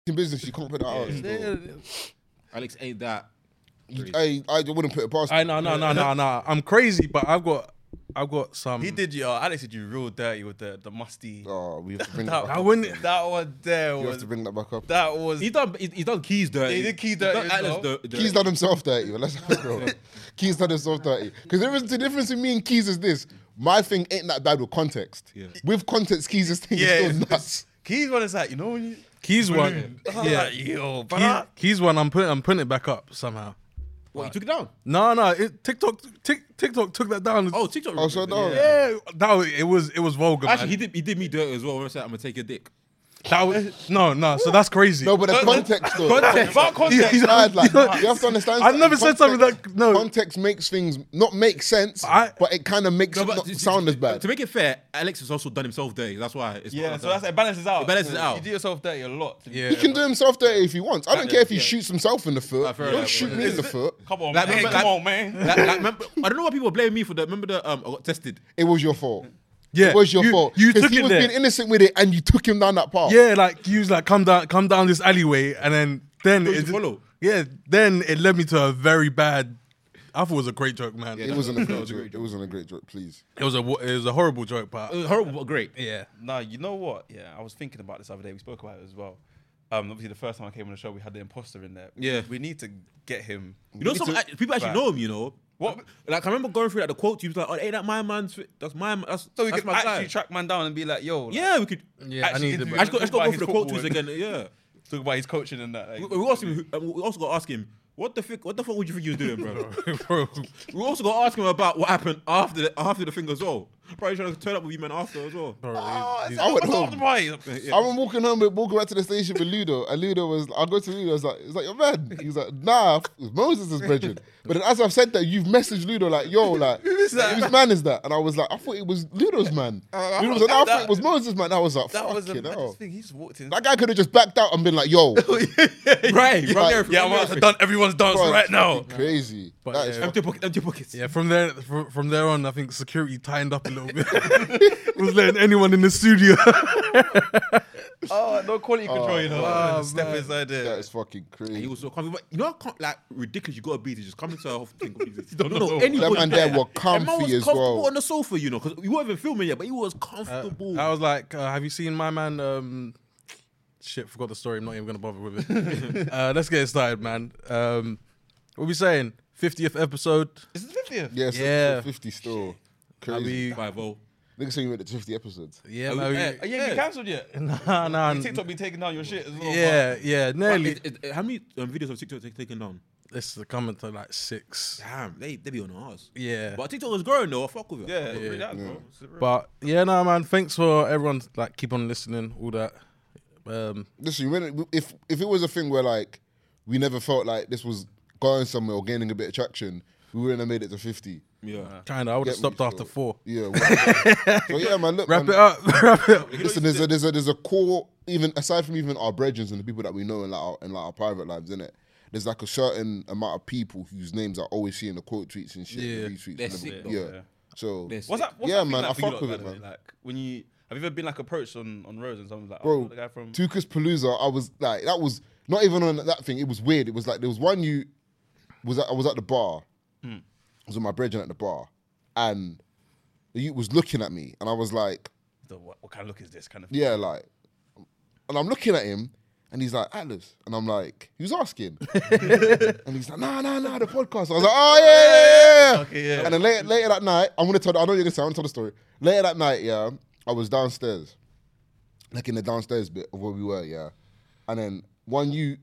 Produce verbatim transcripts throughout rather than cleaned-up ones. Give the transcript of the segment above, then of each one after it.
in business, you can't put that out. Yeah. Alex ain't that. I, I wouldn't put it past. I no no no no no. I'm crazy, but I've got I've got some. He did you. Uh, Alex did you real dirty with the the musty. Oh, we have to bring that, That, back I up. wouldn't. that one there You have was. to bring that back up. That was. He done. He, he done Keys dirty. He did Keys He dirty done as Alex well. dir- dirty. Keys done himself dirty. Well, let's have it, bro. Keys done himself dirty. Because there is the difference in me and Keys is this. My thing ain't that bad with context. Yeah. With context, Keys' thing Yeah, is still it's- nuts. Keys one is like, you know when you. Keys one. Yeah. Yeah. Like, yo, but Keys, I- Keys one. I'm putting I'm putting it back up somehow. What, you took it down? No no. It, TikTok Tik, TikTok took that down. Oh, TikTok. Oh, so no. yeah. That was, it was it was vulgar. Actually, man. he did. He did me dirty as well. When I said I'm gonna take your dick. That was no no. So that's crazy. No, but the context though. Context. About context. It's mad, like, you have to understand. I've never said something context- that- no. Context makes things not make sense, I- but it kind of makes No, it but not to- sound to- as bad. To make it fair, Alex has also done himself dirty. That's why. It's Yeah, not so that's it balances out. It balances out. You do yourself dirty a lot. Yeah. He can do himself dirty if he wants. I don't That- care if he yeah. shoots himself in the foot. Ah, fair Don't enough, shoot fair me in the foot. Come on, Like, man. remember- Come like- on, man. Like, like, remember, I don't know why people blame me for that. Remember the um, I got tested. It was your fault. Yeah. It was your you, fault. You 'Cause took he it was there. being innocent with it, and you took him down that path. Yeah, like you was like come down, come down this alleyway, and then then Told you it to follow. Yeah, then it led me to a very bad. I thought it was a great joke, man. It wasn't a great joke. It wasn't a great joke. Please. It was a it was a horrible joke, but It was horrible, but great. yeah, Nah, you know what? Yeah, I was thinking about this the other day. We spoke about it as well. Um, obviously, the first time I came on the show, we had the imposter in there. Yeah. we need to get him. You know, some to- act- people actually Right. know him. You know What? Like I remember going through like the quotes. He was like, "Oh, ain't that my man's? That's my. Man. That's So we that's could my actually guy." track man down and be like, yo, like, Yeah, we could. yeah. I Actually, need interview- to. I just got, I just got to Talk go about through the his quote tweets football. again. Yeah. talk about his coaching and that. Like, We, we asked him. who- We also got to ask him. What the fuck? What the fuck would you think you were doing, bro? Bro, We also got to ask him about what happened after the after the thing as well. Probably trying to turn up with you man after as well. bro, oh, he's- is I that went what's home. up the party? Yeah. I was walking home, with- walking back to the station with Ludo, and Ludo was, I go to Ludo, I was like, it's like, your man. He was like, nah, it was Moses' brethren. But then as I've said that, you've messaged Ludo like, yo, like, is that? whose man is that? And I was like, I thought it was Ludo's man. Uh, Ludo was like, no, I that- thought it was Moses' man. I was like, That was a fucking hell. mad thing. He just walked in. That guy could have just backed out and been like, yo, Right, right there. yeah, right I'm there. about to done everyone's dance bro, right it's now. fucking crazy. But That is yeah. Empty pockets. Empty pockets. yeah, from there from, from there on, I think security tightened up a little bit. Was letting anyone in the studio. Oh, no quality control, you know. wow, Step man. inside there. that is fucking And he crazy. was so comfy. But you know how com- like ridiculous you gotta be to just come into a whole thing. You don't know. know anybody. That man there there. were And man comfy was as comfortable well. on the sofa, you know, because we weren't even filming yet, but he was comfortable. I was like, uh, have you seen my man? Um, shit, forgot the story. I'm not even gonna bother with it. uh, let's get it started, man. Um, what we saying? fiftieth episode. Is it the fiftieth? Yeah, so Yeah. fifty still. I'll Crazy. be, Five oh. Niggas saying you made it to fifty episodes. yeah, Oh, man, we- yeah. Are you ain't been cancelled yet? nah, nah, Your TikTok be taking down your shit as well. yeah, yeah, nearly. It- it- how many um, videos of TikTok take taken down? This is coming to like six. Damn, they they be on ours. Yeah, But TikTok was growing though. I fuck with it. Yeah, I fuck with yeah, it. that, bro. It's real. but yeah, no, man. Thanks for everyone. Like, keep on listening. All that. Um, Listen, when it, if if it was a thing where like we never felt like this was going somewhere or gaining a bit of traction, we wouldn't have made it to fifty. Yeah. kind of. I would have Get me, stopped after so- four. Yeah. well, so yeah, man. Look, Wrap man, it up. Wrap it up. Listen, there's a there's a there's a core, even aside from even our brethren and the people that we know in like our, in like our private lives, innit? There's like a certain amount of people whose names I always see in the quote tweets and shit, Yeah. the retweets. They're and the- sick, though. yeah. Yeah. So They're What's sick. that? What's Yeah, that thing man, like I for you fuck lot, with by it, the way? man. Like when you have you ever been like approached on on roads and someone's like, Bro, oh, the guy from Tukas Palooza, I was like, that was not even on that thing. It was weird. It was like there was one you was at, I was at the bar. Hmm. I was with my brethren at the bar, and the youth was looking at me, and I was like, the, what, what kind of look is this kind of? yeah, like, and I'm looking at him, and he's like, Atlas, and I'm like, he was asking, and he's like, nah, nah, nah, the podcast. I was like, oh yeah, yeah, yeah. Okay, yeah. And then later, later that night, I'm gonna tell. I know you're gonna say. I want to tell the story. Later that night, yeah, I was downstairs, like in the downstairs bit of where we were, yeah, and then one you,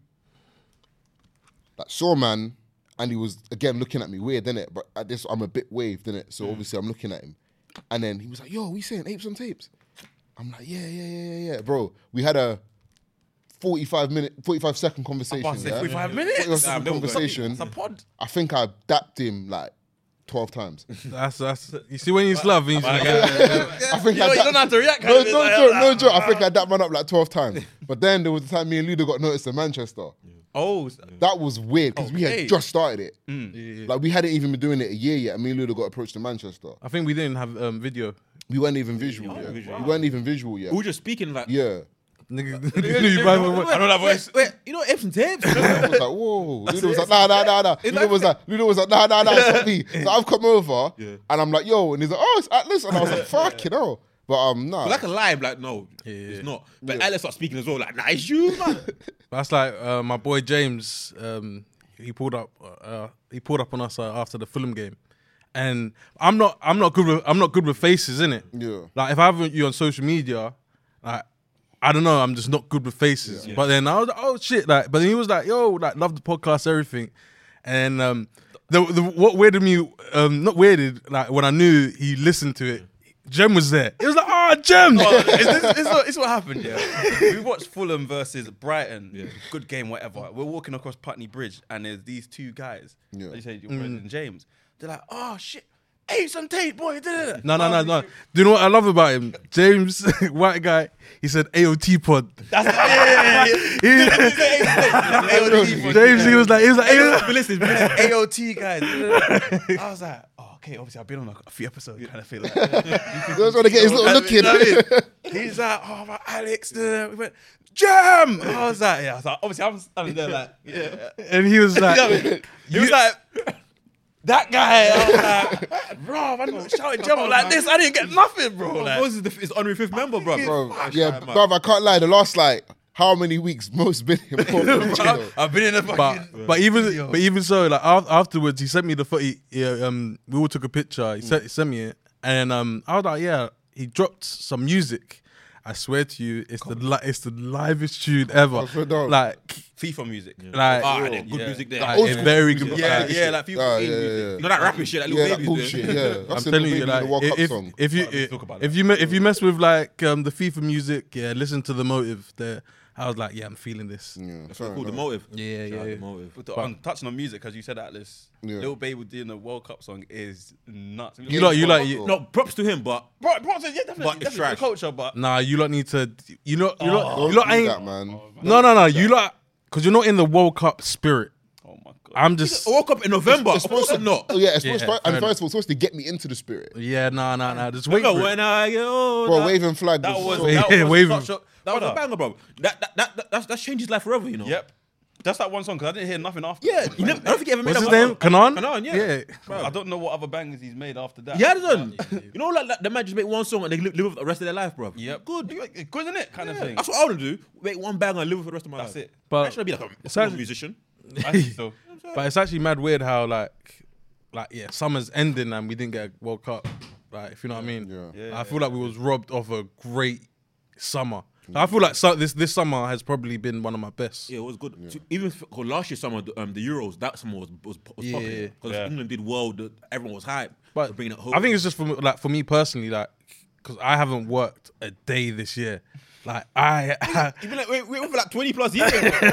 like, saw man, and he was again looking at me weird, innit? But at this, I'm a bit waved, innit? So obviously, I'm looking at him, and then he was like, "Yo, we saying apes on tapes?" I'm like, "Yeah, yeah, yeah, yeah, yeah, bro." We had a forty-five minute, forty-five second conversation. I was yeah? say forty-five minutes. forty-five Nah, second they were good. conversation. It's a pod. I think I dapped him like twelve times. That's that's. You see when you love, and you Like, just, I think you, I know, you dapped- don't have to react. No, kind of, no like, joke, like, no joke. I think I dapped man up like twelve times. But then there was the time me and Ludo got noticed in Manchester. Oh, That was weird because we Okay. had just started it. Mm. Like we hadn't even been doing it a year yet, and me and Ludo got approached to Manchester. I think we didn't have um, video. We weren't even visual Oh, yet. visual. We weren't even visual yet. We were just speaking like Yeah. Nigga, knew you by my I know that voice. Wait, you know Epsom tapes? I was like, whoa. Ludo was like, nah, nah, nah, nah. Ludo was like, Ludo was like, nah, nah, nah, it's not me. So I've come over Yeah. and I'm like, yo, and he's like, oh, it's Atlas. And I was like, fuck, you know. But um, nah. But like a lie, like, no, Yeah. it's not. But Alex starts speaking as well, like, nah, it's you, man. That's like uh, my boy James. Um, he pulled up. Uh, he pulled up on us uh, after the Fulham game, and I'm not. I'm not good with. I'm not good with faces, innit? Yeah. Like if I have you on social media, like I don't know. I'm just not good with faces. Yeah. But then I was like, oh shit, like. But then he was like, yo, like love the podcast, everything, and um, the, the what weirded me, um, not weirded, like when I knew he listened to it. Jem was there. It was like, oh, Jem. Oh, it's, this, this, is what, this is what happened, yeah. We watched Fulham versus Brighton. Yeah. Good game, whatever. We're walking across Putney Bridge, and there's these two guys. Yeah. Like you said, your friend and James. They're like, oh, shit. Hey, some tape, boy. Da-da-da. No, no, no, Oh, no. Do you know what I love about him? James, white guy, he said A O T pod. That's yeah, yeah, yeah. A O T, James, he was like, he was like, A O T. But listen, but listen, A O T guys. I was like, oh, okay, obviously I've been on like a few episodes, kind of feel like. He was trying to get his little look in. You know what I mean? He's like, oh, my Alex. da-da-da." We went, Jam! I was like, yeah. I was like, obviously I'm standing there like, yeah. And he was like, You know what I mean? He was like, that guy. I was like, bro, I'm not shouting Jam I'm like this. I didn't get nothing, bro. Like, Moses is the is honorary fifth member, bro. Bro, Fuck, yeah, man. bro, I can't lie. The last, like, how many weeks most been important? I've been in a but fucking. but even but even so, like af- afterwards, he sent me the footy. Yeah, um, we all took a picture. He sent he sent me it, and um, I was like, yeah. He dropped some music. I swear to you, it's the li- it's the livest tune ever. swear down. Like FIFA music. like Ah, and then good Yeah. music there. like old it's school very music. good. Yeah, like, yeah, like FIFA Ah, game yeah, music. yeah. You know that rapping shit, that little Yeah, that babies bullshit, do. yeah. I'm I've seen telling the you, baby in like, the World Cup if, song. if you Let's if, talk about if that. you me- if you mess with like um, the FIFA music, yeah, listen to the motive. There, I was like, yeah, I'm feeling this. Yeah, That's fair cool, the enough. motive. Yeah, Shout yeah, out yeah. The motive. With the, on touching on music, because you said Atlas, Yeah. Lil Baby doing the World Cup song is nuts. You like, you like, you, No, props to him, but bro, bro, yeah, definitely, But it's definitely trash. the culture, but nah, you lot need to, you lot, you lot, Don't you lot do ain't. that, man. No, no, no, you lot, because you're not in the World Cup spirit. oh my god, I'm just, I woke up in November. Of course I'm not. Oh, yeah, it's supposed Yeah, to, fair and enough. first of all, it's supposed to get me into the spirit. yeah, nah, nah, nah. Just wait Remember for it. when I get older? Bro, waving flag that was, was so- that Yeah, was waving. such a That was a brother. banger, bro. That that that, that that's, that's changed his life forever, you know. Yep, that's that one song because I didn't hear nothing after. Yeah, you never, I don't think he ever made What's his that name? one. Kanan? Kanan, yeah. Yeah. Bro. I don't know what other bangers he's made after that. He hasn't. You know, like, like the man just make one song and they live, live with the rest of their life, bro. Yep, Good. good, isn't it? Kind of Yeah. thing. That's what I want to do. Make one banger and live with the rest of my That's life. it. But I should be like a, it's a actually- musician. I think so. But it's actually mad weird how like, like yeah, summer's ending and we didn't get a World Cup. Like, if you know what I mean. Yeah. Yeah, I feel like we was robbed of a great summer. I feel like so, this this summer has probably been one of my best. Yeah, it was good. So even for for last year summer, the, um, the Euros, that summer was was, was Yeah. popular because Yeah. England did well. The, everyone was hyped. But for bringing it home. I think it's just for me, like for me personally, like because I haven't worked a day this year. Like I, You've been like, wait, wait, for like twenty plus years.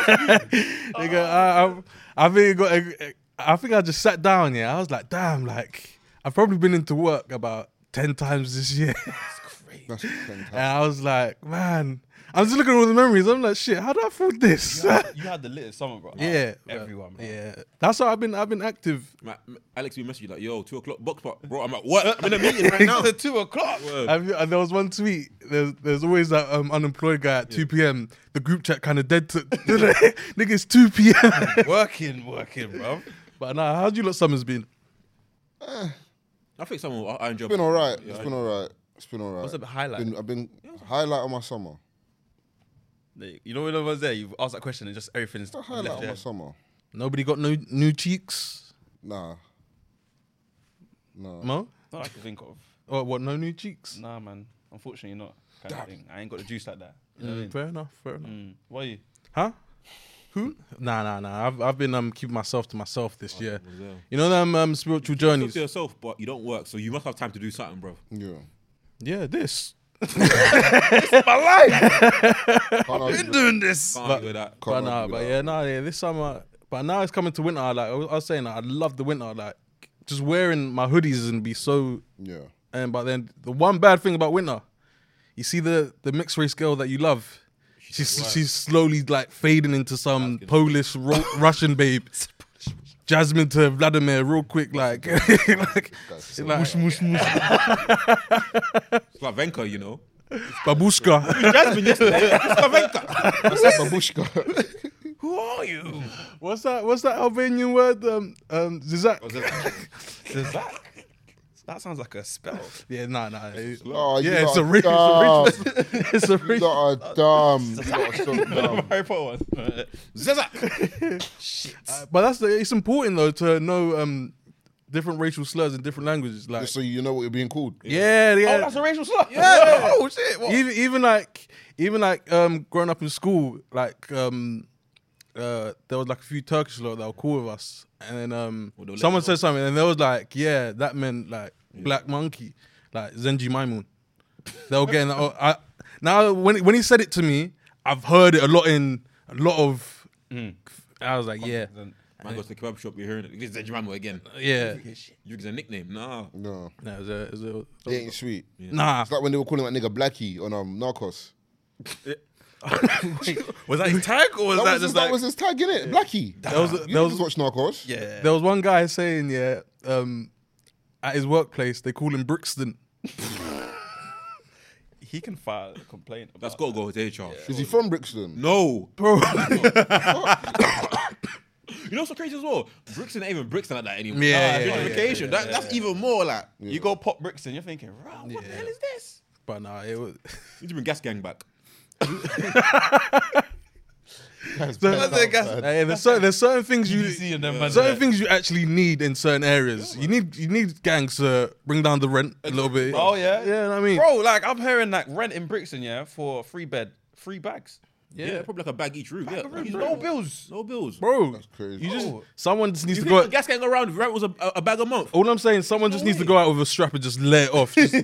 nigga, I, I, I think it got. a- I think I just sat down. Yeah, I was like, damn, like I've probably been into work about ten times this year, That's fantastic. and I was like, man, I'm just looking at all the memories. I'm like, shit, how did I afford this? You had, you had the latest summer, bro. Like, Yeah, everyone, bro. yeah. That's why I've been. I've been active. Like, Alex, we messaged you like, yo, two o'clock box spot, bro. I'm at work. I'm in a meeting right now. It's two o'clock. Word. Have you- and there was one tweet. There's there's always that um, unemployed guy at two p.m. The group chat kind of dead to nigga. It's two p.m. working, working, bro. But nah, how's you lot summers been? I think someone I, I enjoy. It's been all right. It's been all right. It's been all right. What's the highlight? Been, I've been highlight of my summer. You know when I was there, you've asked that question and just everything's The highlight left of there. my summer. Nobody got no new cheeks. Nah. No. Mo? Not I can think of. Or what? No new cheeks. Nah, man. Unfortunately, not. Kind of thing. I ain't got the juice like that. You know what I mean? Fair enough. Fair enough. Mm. Why are you? Huh? Who? Nah, nah, nah. I've I've been um keeping myself to myself this year. Yeah. You know them um spiritual Talk journeys. to yourself, but you don't work, so you must have time to do something, bro. Yeah. Yeah, this. Can't argue with- doing this. Can't But- argue with that. can't But nah, argue but with yeah, that. nah, yeah. This summer, but now it's coming to winter. Like I was, I was saying, like, I love the winter. Like just wearing my hoodies and be so. Yeah. And but then the one bad thing about winter, you see the the mixed race girl that you love. She's she's slowly like fading into some Polish Ro- Russian babe. Jasmine to Vladimir, real quick, like, like, Guys, like mush, mush, mush. It's like Venka, you know. Babushka. Jasmine yesterday. Skavenka. What's that, babushka? Who are you? What's that? What's that Albanian word? Um, um, Zizak. Zizak? That sounds like a spell. Yeah, nah, nah. It- Oh, you yeah, it's lot a are ritual. dumb. It's a You ritual. lot are dumb. You lot are so dumb. Harry Potter one. Zizak. Shit. Uh, but that's the, it's important though to know um different racial slurs in different languages. Like, Just so you know what you're being called. yeah, yeah. Oh, that's a racial slur. Yeah. Oh shit. What? even even like even like um growing up in school, like um uh there was like a few Turkish lot that were cool with us, and then um Well, they'll let someone you said know. something, and they was like, yeah, that meant like black monkey, like Zenji Maimun. They were getting oh, I now when when he said it to me, I've heard it a lot in a lot of. I was like, yeah, Man goes to the kebab shop, you're hearing it. It's Zedjimamo again. yeah. You get a nickname. Nah. No, No, it was a, it was a, it ain't sweet. nah. It's like when they were calling that nigga Blackie on um, Narcos. Was that his tag or was That, that, was, his, just that like? was his tag, innit? Blackie. There was a- You there was niggas watch Narcos. Yeah. There was one guy saying, yeah, um, at his workplace they call him Brixton. He can file a complaint. About That's got to go to H R. Is he from Brixton? No. Bro, You know what's so crazy as well? Brixton ain't even Brixton like that anymore. Yeah, Nah, yeah, gentrification. yeah, that, yeah, that's yeah. even more like. You go pop Brixton, you're thinking, "Rah, what the Yeah. hell is this?" but nah, it was. You need to bring Gas Gang back. That's So- bad, That's bad. it, Hey, there's certain there's certain things you You see in them, man. certain things you actually need in certain areas. You need you need gangs to bring down the rent a little bit. Oh yeah, yeah, you know what I mean. bro. Like I'm hearing like rent in Brixton, yeah, for free bed, free bags, Yeah, probably like a bag each room. Yeah, no bills. no bills. Bro, That's crazy. you just Bro. someone just needs You to think go. the Gas Gang around rent was a, a, a bag a month? All I'm saying, someone just needs to go out with a strap and just let it off. Just-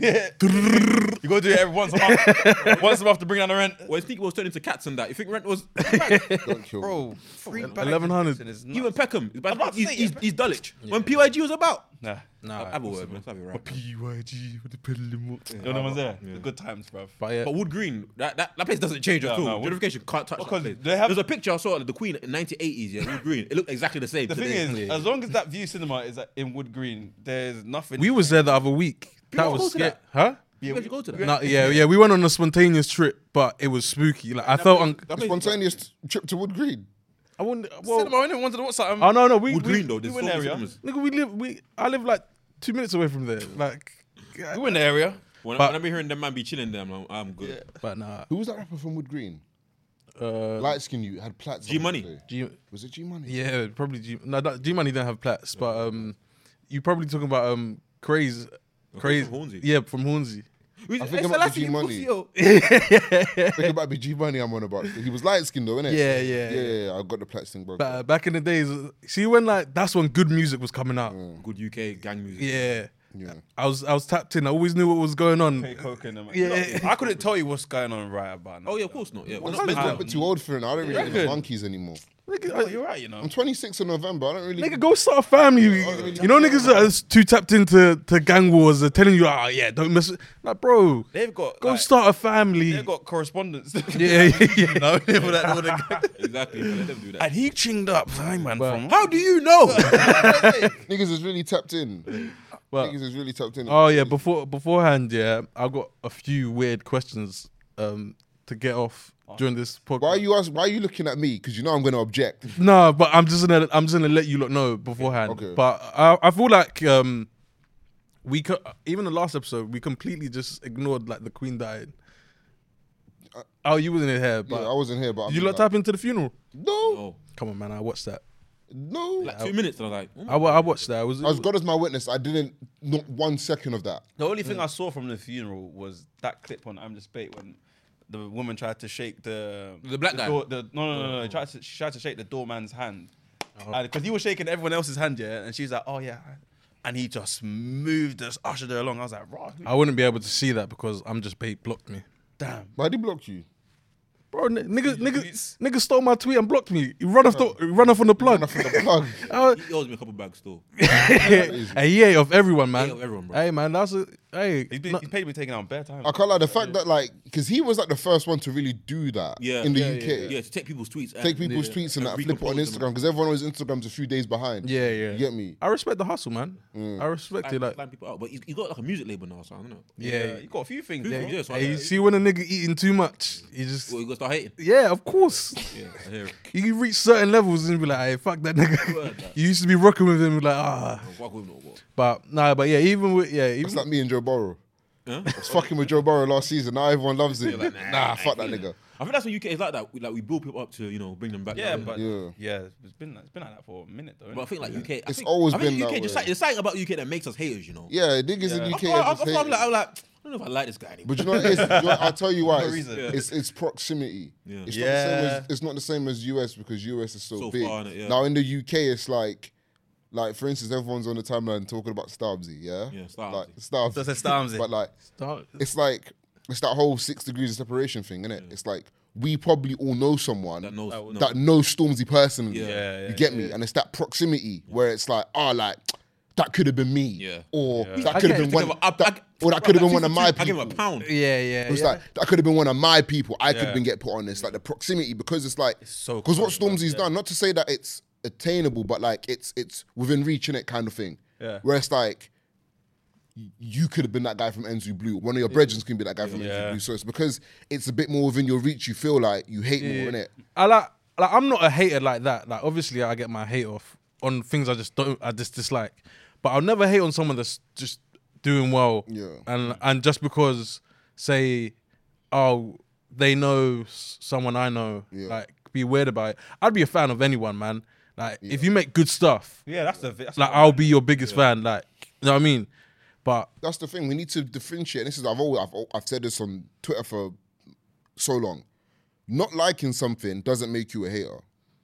You go do it every once a month. Once a month to bring down the rent, When people was turning into cats and that, you think rent was a bag? Don't kill me. bro. Free bag eleven hundred. in Brixton is Even nuts. Peckham, he's, about to he's, say, he's, yeah. he's Dulwich. When P Y G was about, Nah, nah, have a word, man. Have it right. P Y G with the peddling up. you know the ones there. The good times, bro. But yeah, But Wood Green, that, that, that place doesn't change at No, all. no, Wood- Gentrification can't touch Because that place. they have- There's a picture I saw of the Queen in nineteen eighties, yeah, Wood Green. It looked exactly the same. The thing today. is, as long as that View Cinema is in Wood Green, there's nothing. we was there the other week. That go was to scary. that. Huh? you guys should go to that. No, yeah, yeah. We went on a spontaneous trip, but it was spooky. Like I felt, un- That place- Spontaneous trip to Wood Green. I wouldn't. Well, cinema. I didn't want to watch something. oh no, no. We, Wood we Green though, there's we so went many area. cinemas. nigga, we live. We I live like two minutes away from there. Like, We were in the area. When, But- when I be hearing them man be chilling there, I'm, I'm good. but nah. Who was that rapper from Wood Green? Uh, Light skin, you had plaits. G on Money. today. G, Was it G Money? yeah, probably G. No, that, G Money don't have plats, but um, you probably talking about um, Craze, Craze. from Hornsey. Yeah, from Hornsey. I think it might be G Money. Yo. I think it might be G Money I'm on about. He was light skinned though, innit? Yeah, yeah, yeah, yeah. yeah. I got the plaits thing, bro. Ba- back in the days, see when like that's when good music was coming out. Good U K gang music. Yeah, Yeah. I was I was tapped in. I always knew what was going on. Hey, Coke and them. Yeah. I couldn't tell you what's going on right about now. Oh yeah, of course not. Yeah, we're I'm not meant a to- bit too old for it. now. I don't really reckon? get monkeys anymore. Nigga, Oh, you're right, you know. I'm twenty-six in November. I don't really. Nigga, go start a family. You know, niggas that are too tapped into to gang wars are telling you, ah, yeah, don't mess. With... Like, bro, They've got go like, start a family. They've got correspondence. Yeah, yeah, yeah. no, for that, for that. Exactly. Let them do that. And he chinged up, hey man. Well, from How do you know? Niggas is really tapped in. Well, Niggas is really tapped in. oh yeah, before beforehand, yeah, I got a few weird questions um to get off during this podcast. Why are you ask, Why are you looking at me? Because you know I'm going to object. No, but I'm just gonna I'm just gonna let you lot know beforehand. Okay. But I I feel like um we co- even the last episode we completely just ignored like the Queen dying. Oh, you wasn't here, but Yeah, I wasn't here, but did you I'm lot like, tap into the funeral? No, Oh, Come on, man, I watched that. no. like two minutes, and I was like, oh my I, wa- I watched that. I was, As God as my witness, I didn't not one second of that. The only thing I saw from the funeral was that clip on I'm Just Bait when the woman tried to shake the The black guy? door, the, no, no, no, no. She tried to, she tried to shake the doorman's hand because he was shaking everyone else's hand, yeah, and she's like, "Oh yeah," and he just moved us, ushered her along. I was like, "Right, I wouldn't be able to see that because I'm just bait blocked me. damn." Why did he block you? Bro, n- nigga, nigga, tweets. nigga stole my tweet and blocked me. He run off the, he run off on the plug. Enough of the plug. Uh, He owes me a couple bags still. a yay of everyone, man. Yay of everyone, bro. Hey, man, that's a, hey, He's, been, no- he's paid me taking out bare time. I can't like the fact that like because he was like the first one to really do that Yeah. in the Yeah, U K. Yeah, to take people's tweets. Take people's tweets and And that, flip it on recompose them. Instagram because everyone on his Instagram's a few days behind. yeah, yeah. You get me? I respect the hustle, man. Mm. I respect it. Like, Line people out, but he's, he's got like a music label now, so I don't know. yeah. you got a few things. Yeah, bro. yeah, so I- Hey, you see when a nigga eating too much, you just Well, you got to start hating. yeah, of course. Yeah, I hear it. You reach certain levels and be like, hey, fuck that nigga. You used to be rocking with him, like ah. Walk with him, no, what? But nah, but yeah, even with yeah, It's even like me and Joe Burrow. Huh? I was fucking with Joe Burrow last season. Now everyone loves him. like, nah, nah, I fuck that ain't feeling nigga. it. I think that's what U K is like that. We, like we build people up to you know bring them back. Yeah, down. but Yeah. yeah. it's been it's been like that for a minute though. But I think like U K, I It's think, always I think been U K that just way. like, there's something about U K that makes us haters, you know. Yeah, niggas in Yeah. U I, K I, are I, just I'm like, hating. I'm like, I don't know if I like this guy anymore. But you know what it is? You know, I'll tell you why. No It's, reason. it's, it's proximity. Yeah. It's, Yeah. Not the same as, it's not the same as U S because U S is so, So big. far, innit? Yeah. Now in the U K, it's like, like for instance, everyone's on the timeline talking about Stubbsy, yeah? Yeah, Stubbsy. Like, Stubbs. That's a Stormzy. But like, start, it's like, it's that whole six degrees of separation thing, innit? It's like, we probably all know someone that knows. no. that knows Stormzy personally. Yeah. Yeah, yeah, you get me? And it's that proximity where it's like, oh, like, that could have been me. Yeah. Or I that could have get- been I one, give a- I- that, I- or that could have been one of I my give him a people. pound. yeah, yeah. It was yeah. like that could have been one of my people. I could Yeah. have been get put on this. Like the proximity, because it's like so because what close, Stormzy's yeah. done. Not to say that it's attainable, but like it's it's within reach in it kind of thing. Yeah. Where it's like y- you could have been that guy from Enzu Blue. One of your brethren can be that guy from Yeah. Enzu Blue. So it's because it's a bit more within your reach. You feel like you hate more, innit? I like, like I'm not a hater like that. Like obviously I get my hate off on things I just don't, I just dislike. But I'll never hate on someone that's just doing well. Yeah. And and just because say, oh, they know s- someone I know, Yeah. like be weird about it. I'd be a fan of anyone, man. Like if you make good stuff, Yeah, that's the that's like the- I'll be your biggest fan. Like you know what I mean. But That's the thing. We need to differentiate. This is I've always I've, I've said this on Twitter for so long. Not liking something doesn't make you a hater.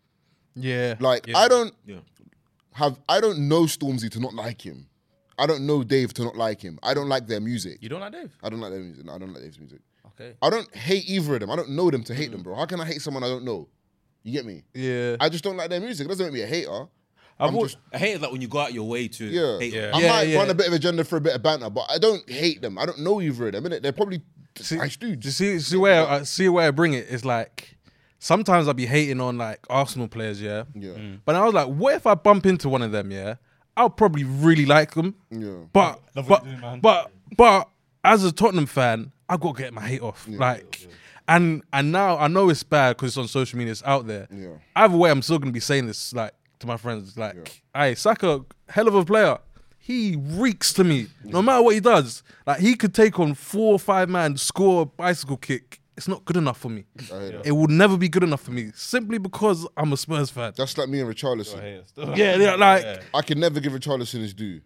yeah, Like I don't Yeah. have I don't know Stormzy to not like him. I don't know Dave to not like him. I don't like their music. You don't like Dave? I don't like their music. No, I don't like Dave's music. Okay. I don't hate either of them. I don't know them to hate them, bro. How can I hate someone I don't know? You get me? yeah. I just don't like their music. It doesn't make me a hater. I've I'm al- just I hate it like when you go out your way to yeah. hate. Yeah. I Yeah, might yeah. run a bit of agenda for a bit of banter, but I don't hate them. I don't know either of them. Innit? They're probably nice You dudes. see, see where I see where I bring it is like sometimes I'll be hating on like Arsenal players, yeah. Yeah, But I was like, what if I bump into one of them, yeah? I'll probably really like them. yeah. But Love but what you do, man. but but as a Tottenham fan, I got to get my hate off. like, and and now I know it's bad because it's on social media, it's out there. Yeah. Either way, I'm still gonna be saying this like to my friends, like, hey, Saka, hell of a player. He reeks to me. No matter what he does, like he could take on four or five man, score a bicycle kick. It's not good enough for me. I hear that. It will never be good enough for me simply because I'm a Spurs fan. That's like me and Richarlison. Hey, still- Yeah, yeah, like, I can never give Richarlison his due.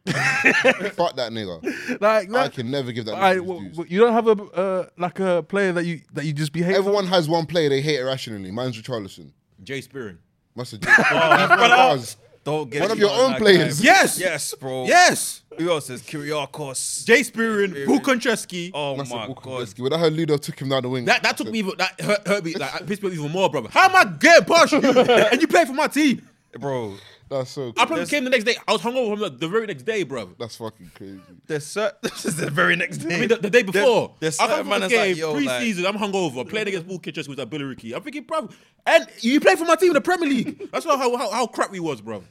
Fuck that nigga. like, I like can never give that I, nigga w- his dues. w- you don't have a uh, like a player that you that you just be hating. Everyone has one player they hate irrationally. Mine's Richarlison. Jay Spearing. Must have just. Don't get One of me your on own that players. guy. Yes! Yes, bro. Yes. Who else is Kyriakos? Jay Spearing, Paul Konchesky. Oh Must my have god. When I heard Ludo took him down the wing. That that took me even that hurt, hurt me like pissed me off even more, brother. How am I getting past you and you play for my team? Bro, That's so. I probably came the next day. I was hungover from the, the very next day, brother. That's fucking crazy. there's cer- this is the very next day. I mean, the, the day before. there's I certain come man from the that's like, game, yo, like- pre-season. I'm hungover, playing against Paul Konchesky with that Billy Ricky. I'm thinking, bro, and you play for my team in the Premier League. That's how how, how crap we was, bro.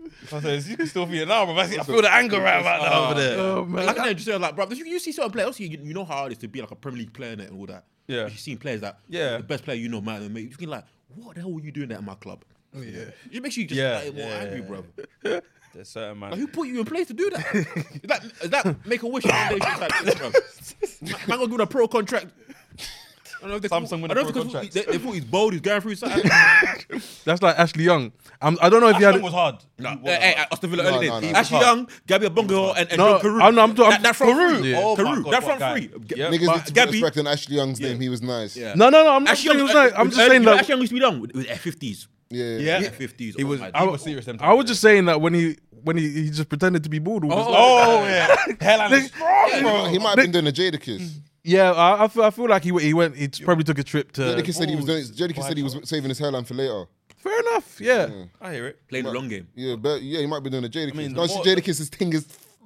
You can still feel it now, bro. I feel the anger right about now over there. Oh man, Like I can just say, like, bro, you, you see certain players, obviously you, you know how hard it is to be like a Premier League player in it and all that. Yeah. You've seen players that, Yeah. the best player you know, man, and you're thinking like, what the hell were you doing that in my club? yeah. It makes you just Yeah, like, more yeah, angry, yeah. bro. There's certain man. Like, who put you in place to do that? is that is that make a wish one day? Just like, bro. Man, man gonna give him a pro contract. I don't know if they Samsung thought- with I a don't know pro if they, contract. they, they thought he's bold, he's going through something. That's like Ashley Young. I'm, I don't know if you had. Ashton was hard. No, He uh, was hey, hard. Aston Villa No, early no, days. no. Ashley Young, Gabby Bongo, and, and No, John Carew. I'm- I'm- I'm- that, that front Carew. three. Yeah. Oh my Carew. God, That what front guy. three. Yep. Niggas But need to Gabby- respect in Ashley Young's name. He was nice. Yeah. No, no, no. I'm not Ashley saying he Young, was like. I'm uh, just uh, saying Ashley that. Young used to be done with, with F fifties. Yeah. Yeah. F fifties. He was. Oh, He my was serious. them I was times. just saying that when he when he, he just pretended to be bald. all the time. Oh yeah. Hairline is strong, He bro. might- He might have been doing a Jadakiss. Yeah, I, I feel I feel like he went- he went. He probably took a trip to. Jadakiss said he was doing. Jadakiss said he was saving his hairline for later. Fair enough. Yeah. I hear it. Playing the long game. Yeah, but yeah, he might be doing a Jadakiss. mean, no, see, what- Jadakiss's thing is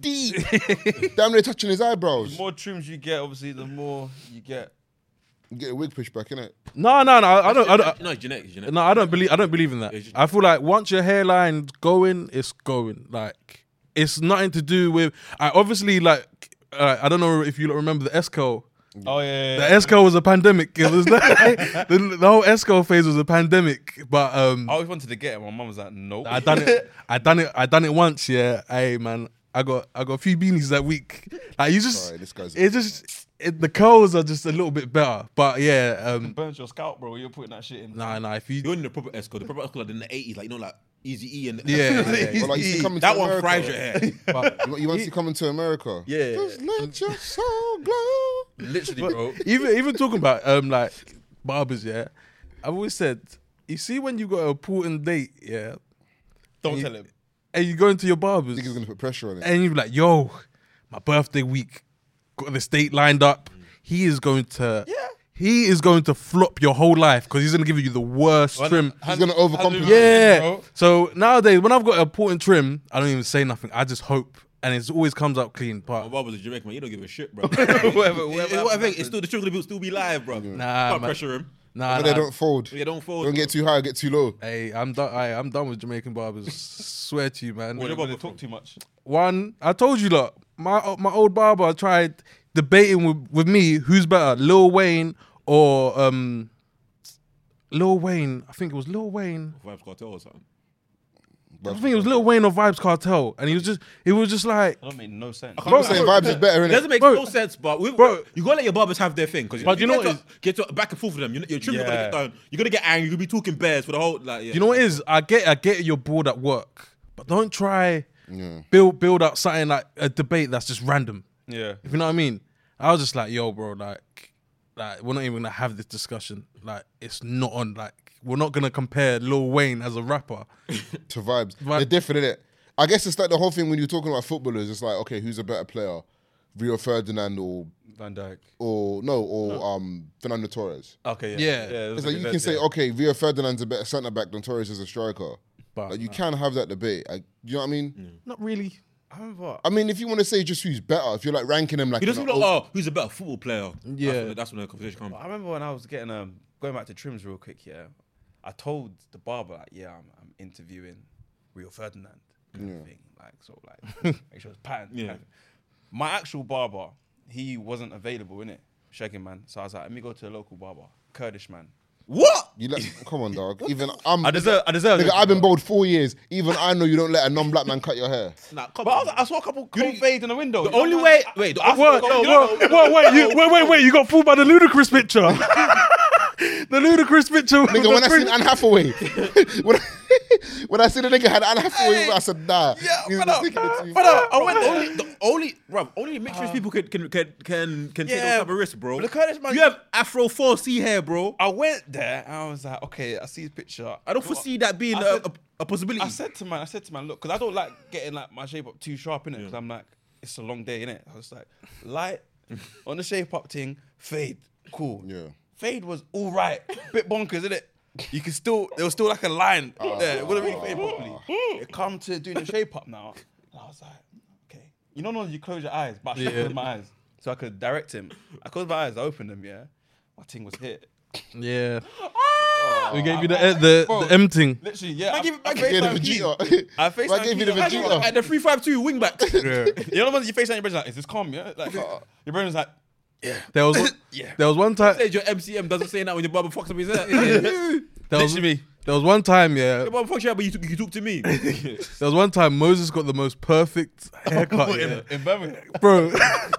deep. Damn near touching his eyebrows. The more trims you get, obviously, the more you get. You get a wig push back, innit? No, no, no. I don't. I don't. No, it's genetics. it's genetics. No, I don't believe. I don't believe in that. It's just- I feel like once your hairline's going, it's going. Like it's nothing to do with. I obviously like. Uh, I don't know if you remember the Esco. Oh, yeah. The Esco was a pandemic. It was like, the, the whole Esco phase was a pandemic. But um, I always wanted to get it. My mum was like, nope. I done it. I done it. I done it once. Yeah. Hey man, I got I got a few beanies that week. Like you just. Sorry, this guy's. It just it, the curls are just a little bit better. But yeah. Um, Burns your scalp, bro. You're putting that shit in. nah, nah. If you You're in the proper Esco. The proper Esco like in the eighties, like you know, like Easy E and yeah, yeah, Well, like, you see coming that to one America. fries your hair. but You, you want to see coming to America? Yeah. Just let your soul glow. Literally, bro. even even talking about um like barbers, yeah. I've always said, you see when you got an important date, yeah, Don't you- tell him. and you go into your barbers, Niggas gonna put pressure on it. and you be like, yo, my birthday week, got this date lined up. He is going to, Yeah. he is going to flop your whole life because he's gonna give you the worst trim. He's gonna overcompensate. Yeah. bro. So nowadays, when I've got an important trim, I don't even say nothing. I just hope, and it always comes out clean. My But barber's a Jamaican man. You don't give a shit, bro. whatever, It's whatever. what I think. It's still the sugar will still be live, bro. Nah, Can't man. pressure him. nah, But they nah. don't fold. Yeah, don't fold. Don't get too high, get too low. Hey, I'm done. I, I'm done with Jamaican barbers. Swear to you, man. What your about barber they talk from? too much? One, I told you, look, my my old barber tried debating with, with me who's better, Lil Wayne or um, Lil Wayne. I think it was Lil Wayne. Vibes Cartel or something. I think it was Lil Wayne or Vibes Cartel, and he was just, he was just like, That don't make no sense. I'm saying vibes is better, It innit? doesn't make Bro. no sense, but we, Bro. you gotta let your barbers have their thing. Because But you know get what to, get to back and forth with them. You, your trim, you're gonna Yeah. get down. You're gonna get angry. You're gonna be talking bears for the whole. Like, yeah. you know what it is? I get, I get you're bored at work, but don't try Yeah. build build up something like a debate that's just random. Yeah. If you know what I mean? I was just like, yo, bro, like, like we're not even gonna have this discussion. Like, it's not on. Like, we're not gonna compare Lil Wayne as a rapper. To vibes. Vi- They're different, innit? I guess it's like the whole thing when you're talking about footballers, it's like, okay, who's a better player? Rio Ferdinand or Van Dijk. or no, or um Fernando Torres. Okay, Yeah. yeah. It's like you can say, okay, Rio Ferdinand's a better centre back than Torres is a striker. But Like you can have that debate. Like, you know what I mean? not really. I remember. I mean, if you want to say just who's better, if you're like ranking them like, He doesn't in be a- like, oh, who's a better football player? Yeah. That's when, that's when the conversation comes. I remember when I was getting um going back to trims real quick. Yeah, I told the barber like, yeah, I'm, I'm interviewing Rio Ferdinand. Kind of thing. Like so, like make sure it's patterned. Yeah. kind of thing. My actual barber, he wasn't available in it, shagging man. So I was like, let me go to a local barber, Kurdish man. What? You let, come on, dog. Even I'm. I deserve. I deserve. Nigga, it. I've been bald four years. Even I know you don't let a non-black man cut your hair. Nah, come But I, on. was, I saw a couple cold fades in the window. The only way. Wait, the What? only, What? What? Wait, you, wait, wait, wait! You got fooled by the ludicrous picture. The ludicrous picture. Nigga, when I seen Anne Hathaway, when, I, when I see the nigga had Anne Hathaway, I said, nah. Yeah, he's brother, taking it too Brother, far. I went only the only bro, only mixed race people can can can can, can take Yeah, those type of risks, bro. but the Kurdish man- you have Afro four C hair, bro. I went there and I was like, okay, I see his picture. I don't foresee that being I a, said- a, a possibility. I said to man, I said to man, look, because I don't like getting like my shape up too sharp in it, because I'm like, it's a long day in it. I was like, light on the shape up thing, fade, cool. Yeah. Fade was all right, bit bonkers, isn't it? You can still, there was still like a line there. It wouldn't really fade properly. It come to doing the shape up now, and I was like, okay. You know, normally you close your eyes, but I should Yeah. close my eyes so I could direct him. I closed my eyes, I opened them, yeah. My thing was hit. Yeah. We gave you the the, Bro. the M thing. Literally, yeah. I I, give- I, I Yeah, the FaceTime Keith. Vegeta. I I FaceTime gave you the Keith. Vegeta. At the three five two wing back. You know the ones you FaceTime your brother's like, is this calm, yeah? Like, your brother's like, There was one, Yeah. there was one time Said your M C M doesn't say that when your barber fucks up his hair. there was, literally. there was one time yeah Your barber fucks you up, but you, talk- you talk to me. there was one time Moses got the most perfect haircut yeah. in, in Birmingham. Bro,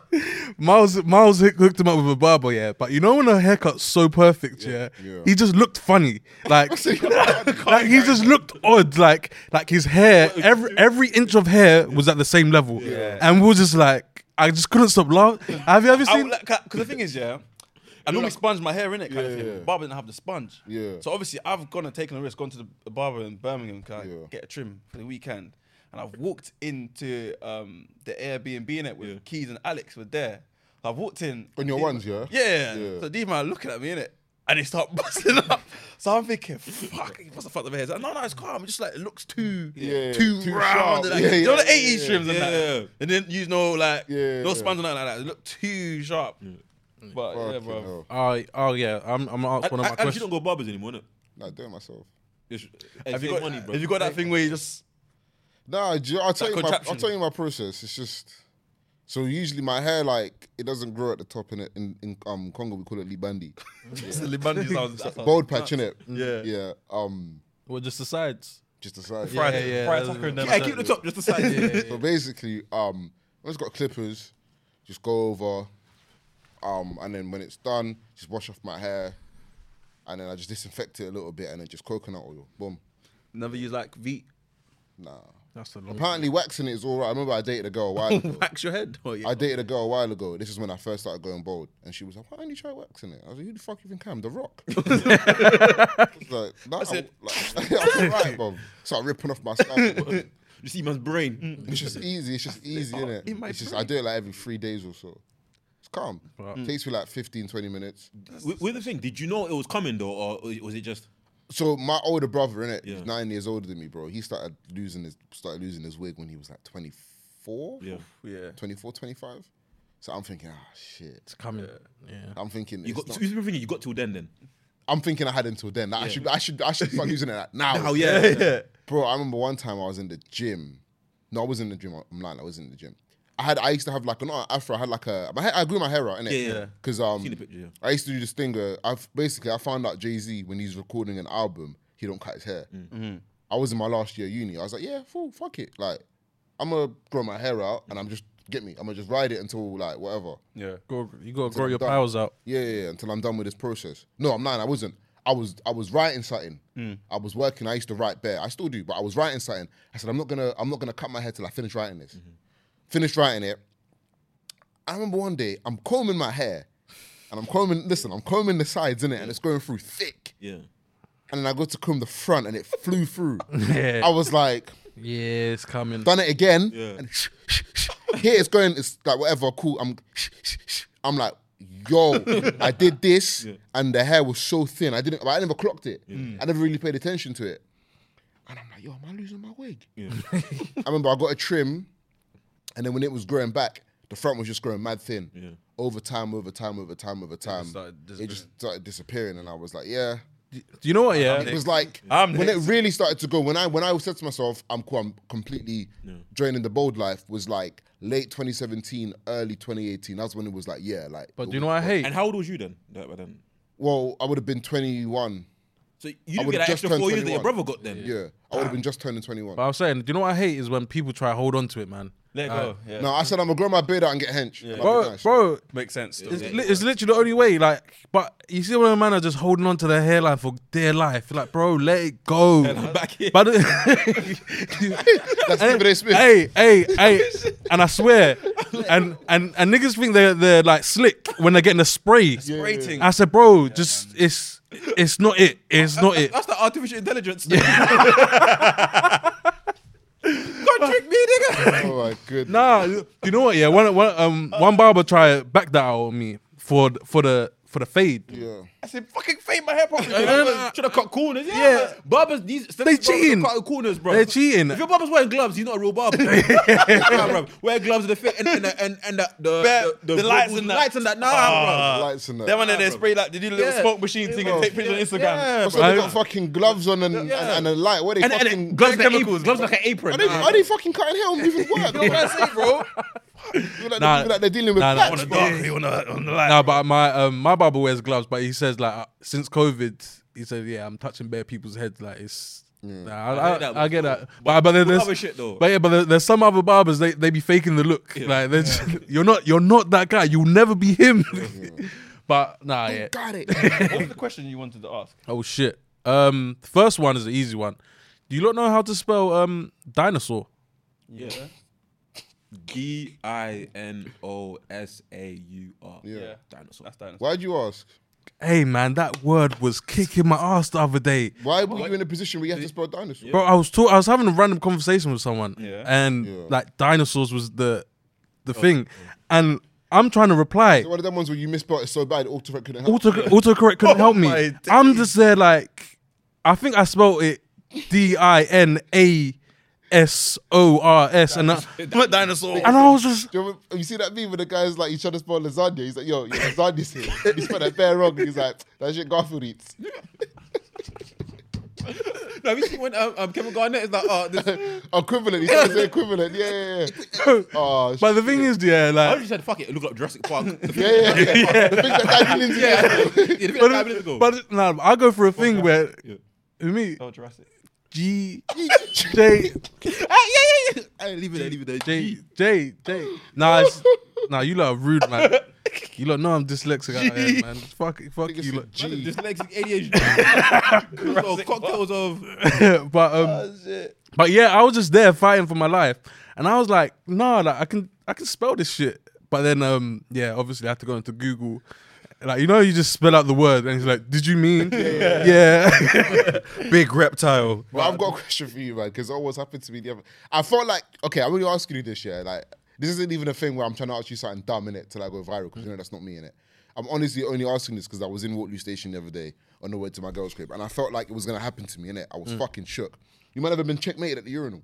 Miles Miles hook- hooked him up with a barber, yeah. But you know when a haircut's so perfect, yeah, Yeah. he just looked funny, like, like he just looked odd, like, like his hair, every every inch of hair was at the same level, Yeah. and we were just like, I just couldn't stop laughing. Have you ever I seen? because the thing is, yeah, I normally sponge my hair in it, kind of Yeah, thing. yeah. Barber didn't have the sponge. Yeah. So obviously, I've gone and taken a risk, gone to the barber in Birmingham, can I Yeah. get a trim for the weekend, and I've walked into um, the Airbnb in it with Yeah. Keys and Alex were there. I've walked in On your these- ones, yeah? Yeah. Yeah. So these man are looking at me in it. and they start busting up. So I'm thinking, fuck, he must have fucked up my hair. Like, no, no, it's calm. It's just like it looks too, Yeah, too, too round. sharp. Like, Yeah, you know yeah, the eighties yeah, trims and yeah. that. And then use no like, Yeah, no yeah. spans or nothing like that. It looked too sharp. But yeah, Fucking bro. hell. Oh, oh yeah, I'm I'm gonna ask one of my And, and you questions. don't go barbers anymore, innit? Nah, do it myself. It's- Have you save got, money, bro. have you got that thing where you just Nah, do you- I'll tell That you my, I'll contraption. tell you my process. It's just so usually my hair like it doesn't grow at the top in it in, in um Congo we call it libandi. Libandi sounds that sounds Bald patch in it. Yeah. Yeah. Um Well, just the sides. just the side. Yeah, yeah, yeah. fried that's- tucker and then Yeah, keep the top just the side. So basically, um I just got clippers, just go over, um, and then when it's done, just wash off my hair, and then I just disinfect it a little bit and then just coconut oil. Boom. never use like V. Nah. That's the long. Apparently waxing it is alright. I remember I dated a girl a while ago. Wax your head. Oh, yeah. I dated a girl a while ago. This is when I first started going bald. And she was like, why don't you try waxing it? I was like, who the fuck you think I am? The Rock? I was like, nah, I'm, it. like, I'm alright, bro. Started ripping off my scalp. You see man's brain. It's just easy. It's just easy, innit? in my It's just, I do it like every three days or so. It's calm. Wow. Takes me like fifteen, twenty minutes. With, with the thing, did you know it was coming though, or was it just? So my older brother, innit? Yeah. He's nine years older than me, bro. He started losing his started losing his wig when he was like twenty-four? Yeah. Yeah. twenty-four, twenty-five? So I'm thinking, ah, shit. It's coming. Yeah. I'm thinking, You it's got. not- So you've been thinking you got till then, then. I'm thinking I had until then. Like, I should, I should, I should start using it like now. Oh yeah. Yeah. Bro, I remember one time I was in the gym. No, I was in the gym. I'm lying. I was in the gym. I had, I used to have like, not an afro. I had like a, my hair, I grew my hair out, innit? Yeah, yeah. Because um, Seen the picture, yeah. I used to do this thing. Uh, I've basically I found out Jay-Z when he's recording an album, he don't cut his hair. Mm. I was in my last year of uni. I was like, yeah, fool, fuck it. Like, I'm gonna grow my hair out and I'm just get me. I'm gonna just ride it until like whatever. Yeah. Go, you gotta grow I'm your done. powers out. Yeah, yeah, yeah, until I'm done with this process. No, I'm not. I wasn't. I was I was writing something. I was working. I used to write bare. I still do, but I was writing something. I said, I'm not gonna I'm not gonna cut my hair till I finish writing this. Finished writing it. I remember one day I'm combing my hair, and I'm combing. Listen, I'm combing the sides in it, and it's going through thick. Yeah. And then I go to comb the front, and it flew through. Yeah. I was like, Yeah, it's coming. done it again. Yeah. And here it's going. It's like whatever. Cool. I'm. I'm like, yo, I did this, and the hair was so thin. I didn't. I never clocked it. I never really paid attention to it. And I'm like, yo, am I losing my wig? Yeah. I remember I got a trim, and then when it was growing back, the front was just growing mad thin. Yeah. Over time, over time, over time, over time, started it just started disappearing, and I was like, yeah. Do you know what? Yeah. It was like I'm when next. it really started to go. When I when I said to myself, I'm cool, I'm completely joining the bold life. Was like late twenty seventeen, early twenty eighteen. That's when it was like, yeah, like. But do you know what I hate? And how old was you then? That, by then. Well, I would have been twenty-one. So you didn't would've get that just extra turned four years that your twenty-one. brother got then. Yeah, I would have been just turning twenty-one. But I was saying, do you know what I hate is when people try to hold on to it, man. Let it go. Yeah. No, I said I'm gonna grow my beard out and get hench. and I'll be Bro, nice. bro, Makes sense. it's, li- it's literally the only way. Like, but you see when a man are just holding on to their hairline for dear life. You're like, bro, let it go. Back here. But That's Stephen A. Smith. hey, hey, hey, and I swear, and and and niggas think they're they're like slick when they're getting a spray. Rating. I said, bro, just it's it's not it. It's not it. That's the artificial intelligence. Can't trick me, nigga. Oh my goodness. Nah, you know what? Yeah, one, one, um, one barber tried back that out on me for for the for the fade. Yeah. I said, fucking fade my hair properly. Uh, Should have cut corners. Yeah. yeah. man. Barbers, these They cheating. Cut corners, bro. They're cheating. If your barber's wearing gloves, he's not a real barber. Nah, bro. Wear gloves and the fit and and and, and the, the, The- the lights and that. lights and that. Nah, The lights and that. Them one that they spray like they do a little Yeah. smoke machine thing and bro. take pictures on Instagram. Yeah, So bro. they got fucking gloves on and, and, and a light. What are they And, and, fucking? and gloves like chemicals. apron. Gloves like an apron. are, they, Nah, are they fucking cutting hair or moving work? bro. You know what I say, bro? You feel like, Nah. they feel like they're dealing with Nah, nah. blacks, On bro. Dark, on the on the light. Nah, but my um my barber wears gloves, but he says like uh, since COVID, he said yeah, I'm touching bare people's heads. Like it's. Nah, I, I I, heard that I get before. that, but but then What there's other shit though? but yeah, but there- there's some other barbers they, they be faking the look. Like they're just- you're not you're not that guy. You'll never be him. But nah, yeah. Got it. What was the question you wanted to ask? Oh shit. Um, the first one is an easy one. Do you not know how to spell um dinosaur? Yeah. D I N O S A U R. Yeah. Dinosaur. That's dinosaur. Why'd you ask? Hey man, that word was kicking my ass the other day. Why were you in a position where you have to spell dinosaur? Bro, I was talk- I was having a random conversation with someone, Yeah. and Yeah. like dinosaurs was the the thing, and I'm trying to reply. One of them ones where you misspelled it so bad, autocorrect couldn't help. Auto autocorrect couldn't help me. my I'm just there like, I think I spelled it D I N A S O R S, and I, I'm a dinosaur. and I was just Do you, ever, you see that meme where the guy's like, he's trying to spell lasagna. He's like, yo, your lasagna's here. And he spelled that bare wrong. And he's like, that shit Garfield eats. No, have you seen when um, um, Kevin Garnett is like, oh, this, Equivalent. He said it's equivalent. Yeah, yeah, yeah. Oh, But the thing is, yeah, I like, just said, fuck it, it looked like Jurassic Park. yeah, yeah, yeah. The thing that died into yeah, yeah. yeah, the thing that five minutes ago. but no, I go for a thing where Yeah. who me Oh, Jurassic. G J Ah, yeah, yeah, yeah. Hey, leave it there, leave it there. J J J. Nah, it's, nah, you lot are rude, man. You lot know I'm dyslexic out here, man. Fuck, fuck Think it's you a lot. G. Dyslexic A D H D. So cocktails of. but um, Oh, shit. but yeah, I was just there fighting for my life, and I was like, nah, like I can, I can spell this shit. But then, um, yeah, obviously I had to go into Google. Like, you know, you just spell out the word, and he's like, "Did you mean?" Yeah. yeah. Big reptile. But I've got a question for you, man, because it always happened to me the other. I felt like, okay, I'm only asking you this, yeah. Like, this isn't even a thing where I'm trying to ask you something dumb in it to like go viral, because you know that's not me in it. I'm honestly only asking this because I was in Waterloo Station the other day on the way to my girl's crib, and I felt like it was gonna happen to me in it. I was fucking shook. You might have ever been checkmated at the urinal.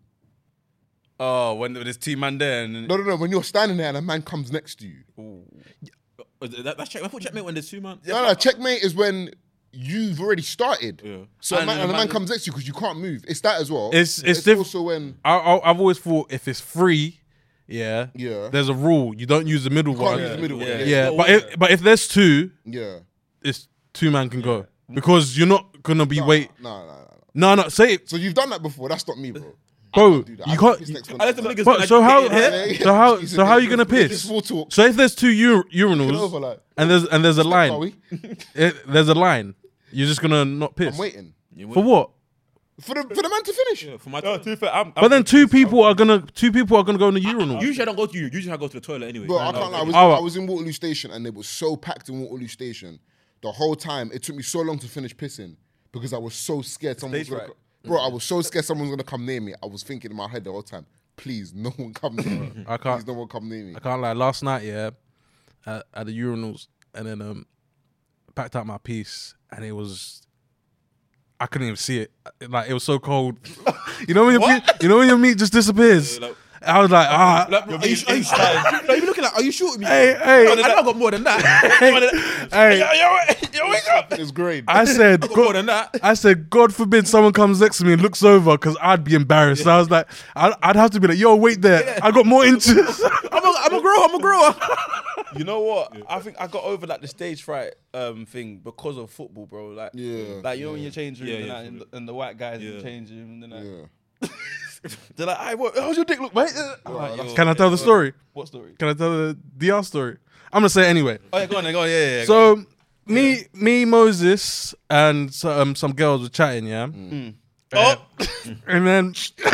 Oh, when there's two man there and No, no, no. When you're standing there and a man comes next to you. Oh, that, that's check. I thought checkmate when there's two man. No, no. Checkmate is when you've already started. Yeah. So a And man, the and a man man- comes next to you because you can't move. It's that as well. It's- But it's diff- also when I, I, I've always thought if it's free, yeah, Yeah. there's a rule. You don't use the middle you can't one. use the middle one. Yeah. Yeah, Yeah, Yeah. but if, but if there's two, yeah. it's two man can go because you're not gonna be wait. No, no, no, no. No, no, say it, So you've done that before. That's not me, bro. bro. Do that. You I can't. piss next one. I let the niggas. But so how? So how? He's So a- how are you gonna it's piss? small talk. So if there's two ur- Get over, urinals like, and there's and there's a are line, we? it, there's a line. You're just gonna not piss I'm waiting for what? for the for the man to finish. For my No, turn. to be fair, I'm, But then two people are gonna two people are gonna go in the urinal. Usually I don't go to you. Usually I go to the toilet anyway. Bro, I can't lie. I was, Oh. I was in Waterloo Station and it was so packed in Waterloo Station. The whole time, it took me so long to finish pissing because I was so scared someone was Stage gonna. fright. Bro, I was so scared someone was gonna come near me. I was thinking in my head the whole time, please, no one come near me. I can't- Please, no one come near me. I can't lie. Last night, yeah, at, at the urinals, and then um, packed out my piece, and it was, I couldn't even see it. Like it was so cold. You know when your meat, you know when your meat just disappears. Yeah, like- I was like, ah, Like, are, you, are, you, inside. no, you know, looking like, are you shooting me? hey, hey, I know I got more than that. hey. yo, wake up. It's great. I said, I got more God, than that. I said, God forbid someone comes next to me and looks over because I'd be embarrassed. I was like, I'd, I'd have to be like, yo, wait there. I got more inches. I'm a, I'm a grower. I'm a grower. You know what? I think I got over like the stage fright um thing because of football, bro. Like, Yeah, like you know when you change room Yeah, and, yeah, that, and, the, and the white guys in Yeah. the change room, and then yeah. they're like, "Hey, what? How's your dick look, mate?" I'm like, that's- "Yo, Can I tell the okay, story? What story? Can I tell the D R story? I'm gonna say it anyway. Oh yeah, go on, then, go on, yeah, yeah. yeah go on. So me, me, Moses, and so, um, some girls were chatting, yeah, oh, and then,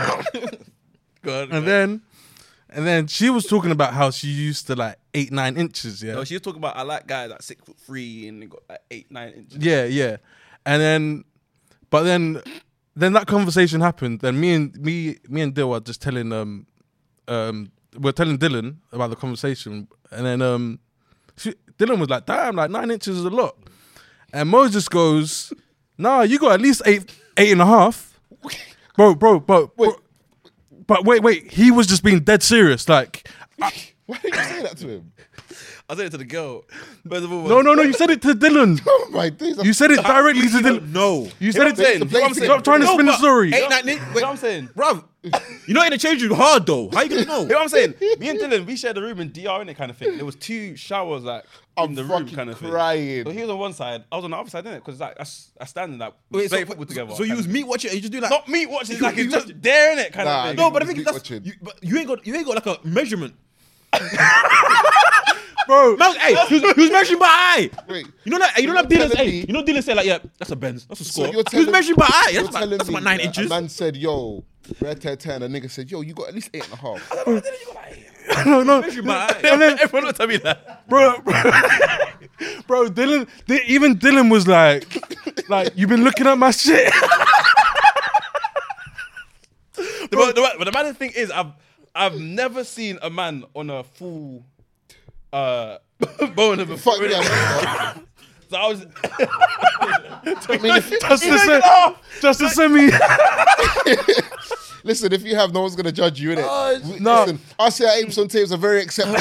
go on, and then, and then she was talking about how she used to like eight, nine inches, yeah, No, she was talking about I like guys like six foot three and they got like eight, nine inches. yeah, yeah, and then, but then, then that conversation happened, and me and me, me and Dill were just telling um, um, we're telling Dylan about the conversation, and then um, she, Dylan was like, "Damn, like nine inches is a lot," and Moses goes, "Nah, you got at least eight, eight and a half, bro, bro, bro, bro but wait, wait, he was just being dead serious, like." I- Why did you say that to him? I said it to the girl. First of all, no, no, no, you said it to Dylan. Oh my days. You said it directly to Dylan. No. You said it. what I'm saying? To, You know what I'm saying? Stop trying to No, spin the but story. Eight, nine, eight, You know wait, what I'm saying? bruv. You're not in the change room hard though. How you gonna know? You know what I'm saying? Me and Dylan, we shared a room in D R in it kind of thing. There was two showers like I'm in the room fucking kind of thing. crying. So he was on one side, I was on the other side, innit? Because like I, s- I stand in that Wait, so, play football together. so you kind was of meat watching and you just do like not me watching, like You- it's you- just there in it kind Nah, of thing. no, but I think Meat that's watching. you, but you ain't got you ain't got like a measurement. Bro, Man, hey, he was, he was measuring by eye. Wait. You know that? You know You're that Dylan telling say? me- You know Dylan say like, yeah, that's a Benz, that's a So score. you're he was telling- measuring by eye. You're That's about, telling that's me about nine that inches. A man said, "Yo, red ten ten." A nigga said, "Yo, you got at least eight and a half." no, no. Measuring by eye. And then, Everyone looked at me like, bro, bro, bro, Dylan, Di- even Dylan was like, like, you've been looking at my shit. but, the, but the maddest thing is, I've I've never seen a man on a full uh, boner before. Fuck yeah. So I was. I mean, if, Just to send, just to send me. listen, if you have, no one's gonna judge you, innit? Oh, We- no. Listen, I say our Apeson tapes are very acceptable.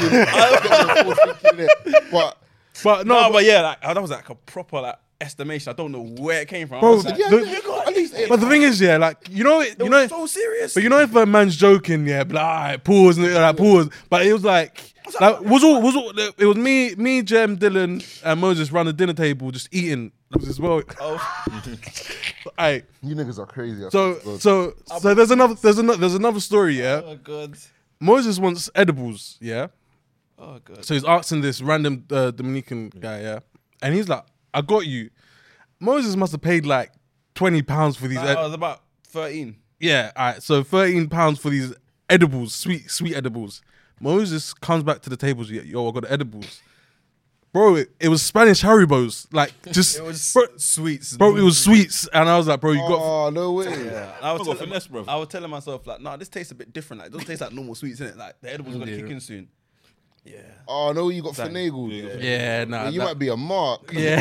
But But no, No, but, but yeah, like that was like a proper like estimation. I don't know where it came from. I bro, was like, yeah, the- you got at least eight. but the thing is, yeah, like you know, you it know, was so serious. but you know, if a man's joking, yeah, but like, alright, pause, and like pause. But it was like, like was all was all. It was me, me, Jem, Dylan, and Moses round the dinner table just eating as well. Oh, Alright, you niggas are crazy. I so swear to God. so so there's another there's another there's another story, yeah. oh god. Moses wants edibles, yeah. Oh god. So he's asking this random uh, Dominican guy, yeah, and he's like, "I got you." Moses must have paid like twenty pounds for these. I ed- was about thirteen. yeah, all right. So thirteen pounds for these edibles, sweet, sweet edibles. Moses comes back to the tables. Yeah, yo, I got the edibles, bro. It, it was Spanish Haribos, like just It was bro, sweets, bro. It was sweets, and I was like, bro, you got. Oh, no way. Yeah, I was, I got telling, finesse, bro. I was telling myself like, nah, this tastes a bit different. Like, it doesn't taste like normal sweets, innit? Like the edibles are gonna Yeah. kick in soon. Yeah. Oh, no, you got finagled. Yeah, Yeah, nah. you that- might be a mark. yeah,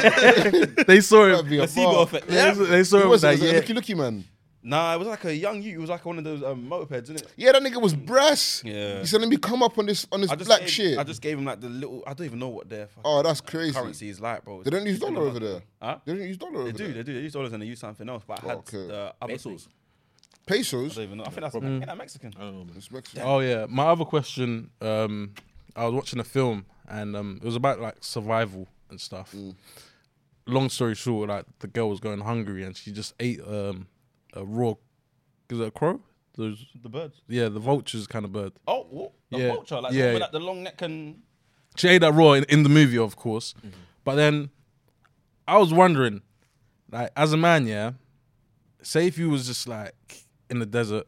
they saw You might it. be a Placebo mark. effect. They, Yeah. they saw Who it. was it? Like, Was it a yeah. looky looky man? Nah, it was like a young you. It was like one of those um, mopeds, isn't it? Yeah, that nigga was brass. Yeah. He said, let me come up on this on this I just black gave, shit. I just gave him like the little. I don't even know what their fucking Oh, that's crazy. currency is like, bro. They don't use dollar over there. Huh? They don't use dollar over They do, there. they do. They use dollars and they use something else. But I had Okay. the other things. Pesos? I don't even know. I think that's ain't that Mexican. I don't know, man. It's Mexican. Oh yeah, my other question. Um, I was watching a film and um, it was about like survival and stuff. Long story short, like the girl was going hungry and she just ate um, a raw. Is it a crow? Those, The birds. yeah, the vultures kind of bird. Oh, what? A Yeah. vulture, like Yeah, yeah, with yeah. like the long neck and. She ate that raw in, in the movie, of course. But then I was wondering, like, as a man, yeah, say if you was just like in the desert,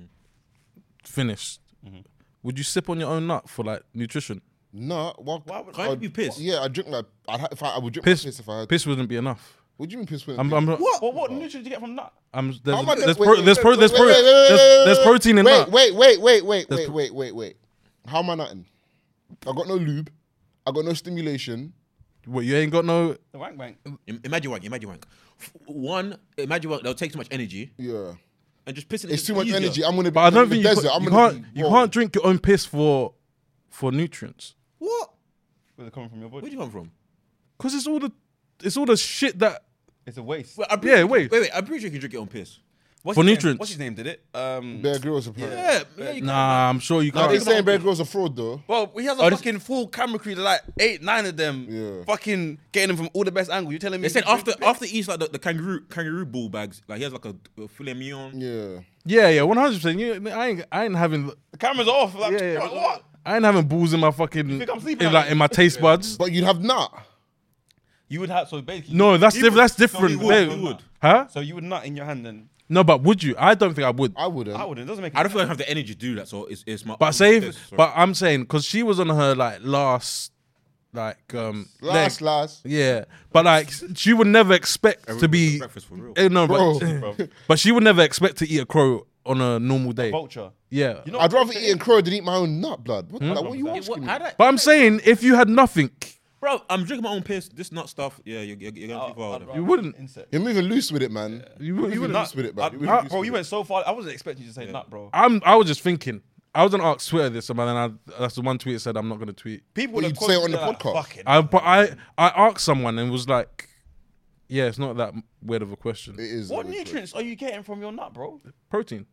finished, would you sip on your own nut for like nutrition? No, well, Why would- Can't you be pissed? Yeah, I drink like I'd ha- if I, I would drink Piss, piss, piss if I had. piss wouldn't be enough. What do you mean piss? With I'm, I'm, What? What, what nutrients do you get from nut? I'm there's, How am I there's, wait, pro, wait, there's, wait, pro, there's, wait, pro, wait, wait, wait, there's, wait, there's wait, protein in wait, nut. Wait, wait, wait, wait, There's wait, pro- wait, wait, wait. How am I nutting? I got no lube. I got no stimulation. What, you ain't got no. The wank wank. Im- Imagine wank, imagine wank. F- One, imagine wank, they'll take too much energy Yeah, and just pissing. it's is too much easier. energy. I'm gonna be But I don't in the think you, desert. ca- I'm you gonna can't. be, You whoa. can't drink your own piss for for nutrients. What? Where's it coming from your body? Where'd you come from? Cause it's all the it's all the shit that. It's a waste. Well, I'm Yeah, pretty- wait. wait, wait. I'm pretty sure you can drink your own piss. What's for his name? nutrients. What's his name? Did it? Um, Bear Grylls apparently. Yeah, yeah. You Nah, I'm sure you Now can't. they saying Bear Grylls a fraud though. Well, he has a Oh, this- fucking full camera crew, like eight, nine of them, Yeah. fucking getting them from all the best angles. You telling me? They said he after drinks after he eats like the, the kangaroo kangaroo ball bags, like he has like a, a filet mignon. Yeah. Yeah, yeah, one hundred percent. You, I ain't, I ain't having, the cameras off. Like, Yeah, yeah. like, what? I ain't having balls in my fucking, think I'm sleeping in, like like in my taste buds. But you'd have nut. You would have so basically. No, that's you diff- would- that's so you different. would, They- you would. Huh? So you would nut in your hand then. No, but would you? I don't think I would. I wouldn't. I wouldn't. It doesn't make. I don't feel like I have the energy to do that, so it's it's my. But own say, piss, if, sorry. but I'm saying because she was on her like last, like um, Last, leg. last. Yeah, but like she would never expect to be. breakfast for real. Eh, no, Bro. but but she would never expect to eat a crow on a normal day. vulture. Yeah, You know, I'd rather eat and crow than eat my own nut blood. What, like, what are you It- asking what- me? how that- but I'm saying if you had nothing, bro, I'm drinking my own piss. This nut stuff, yeah, you're, you're, you're going too far. I'd with rather You wouldn't. insect. You're moving loose with it, man. you, You're would- you moving wouldn't. loose with it, man. I- You're moving I- loose bro, with you it. went so far. I wasn't expecting you to say nut, bro. I'm. I was just thinking. I was gonna ask Twitter this, but then I, that's the one tweet that said I'm not gonna tweet. People But would you'd have say it on the like, podcast. fucking I but I I asked someone and was like, yeah, it's not that weird of a question. It is. What a bit nutrients are you getting from your nut, bro? Protein,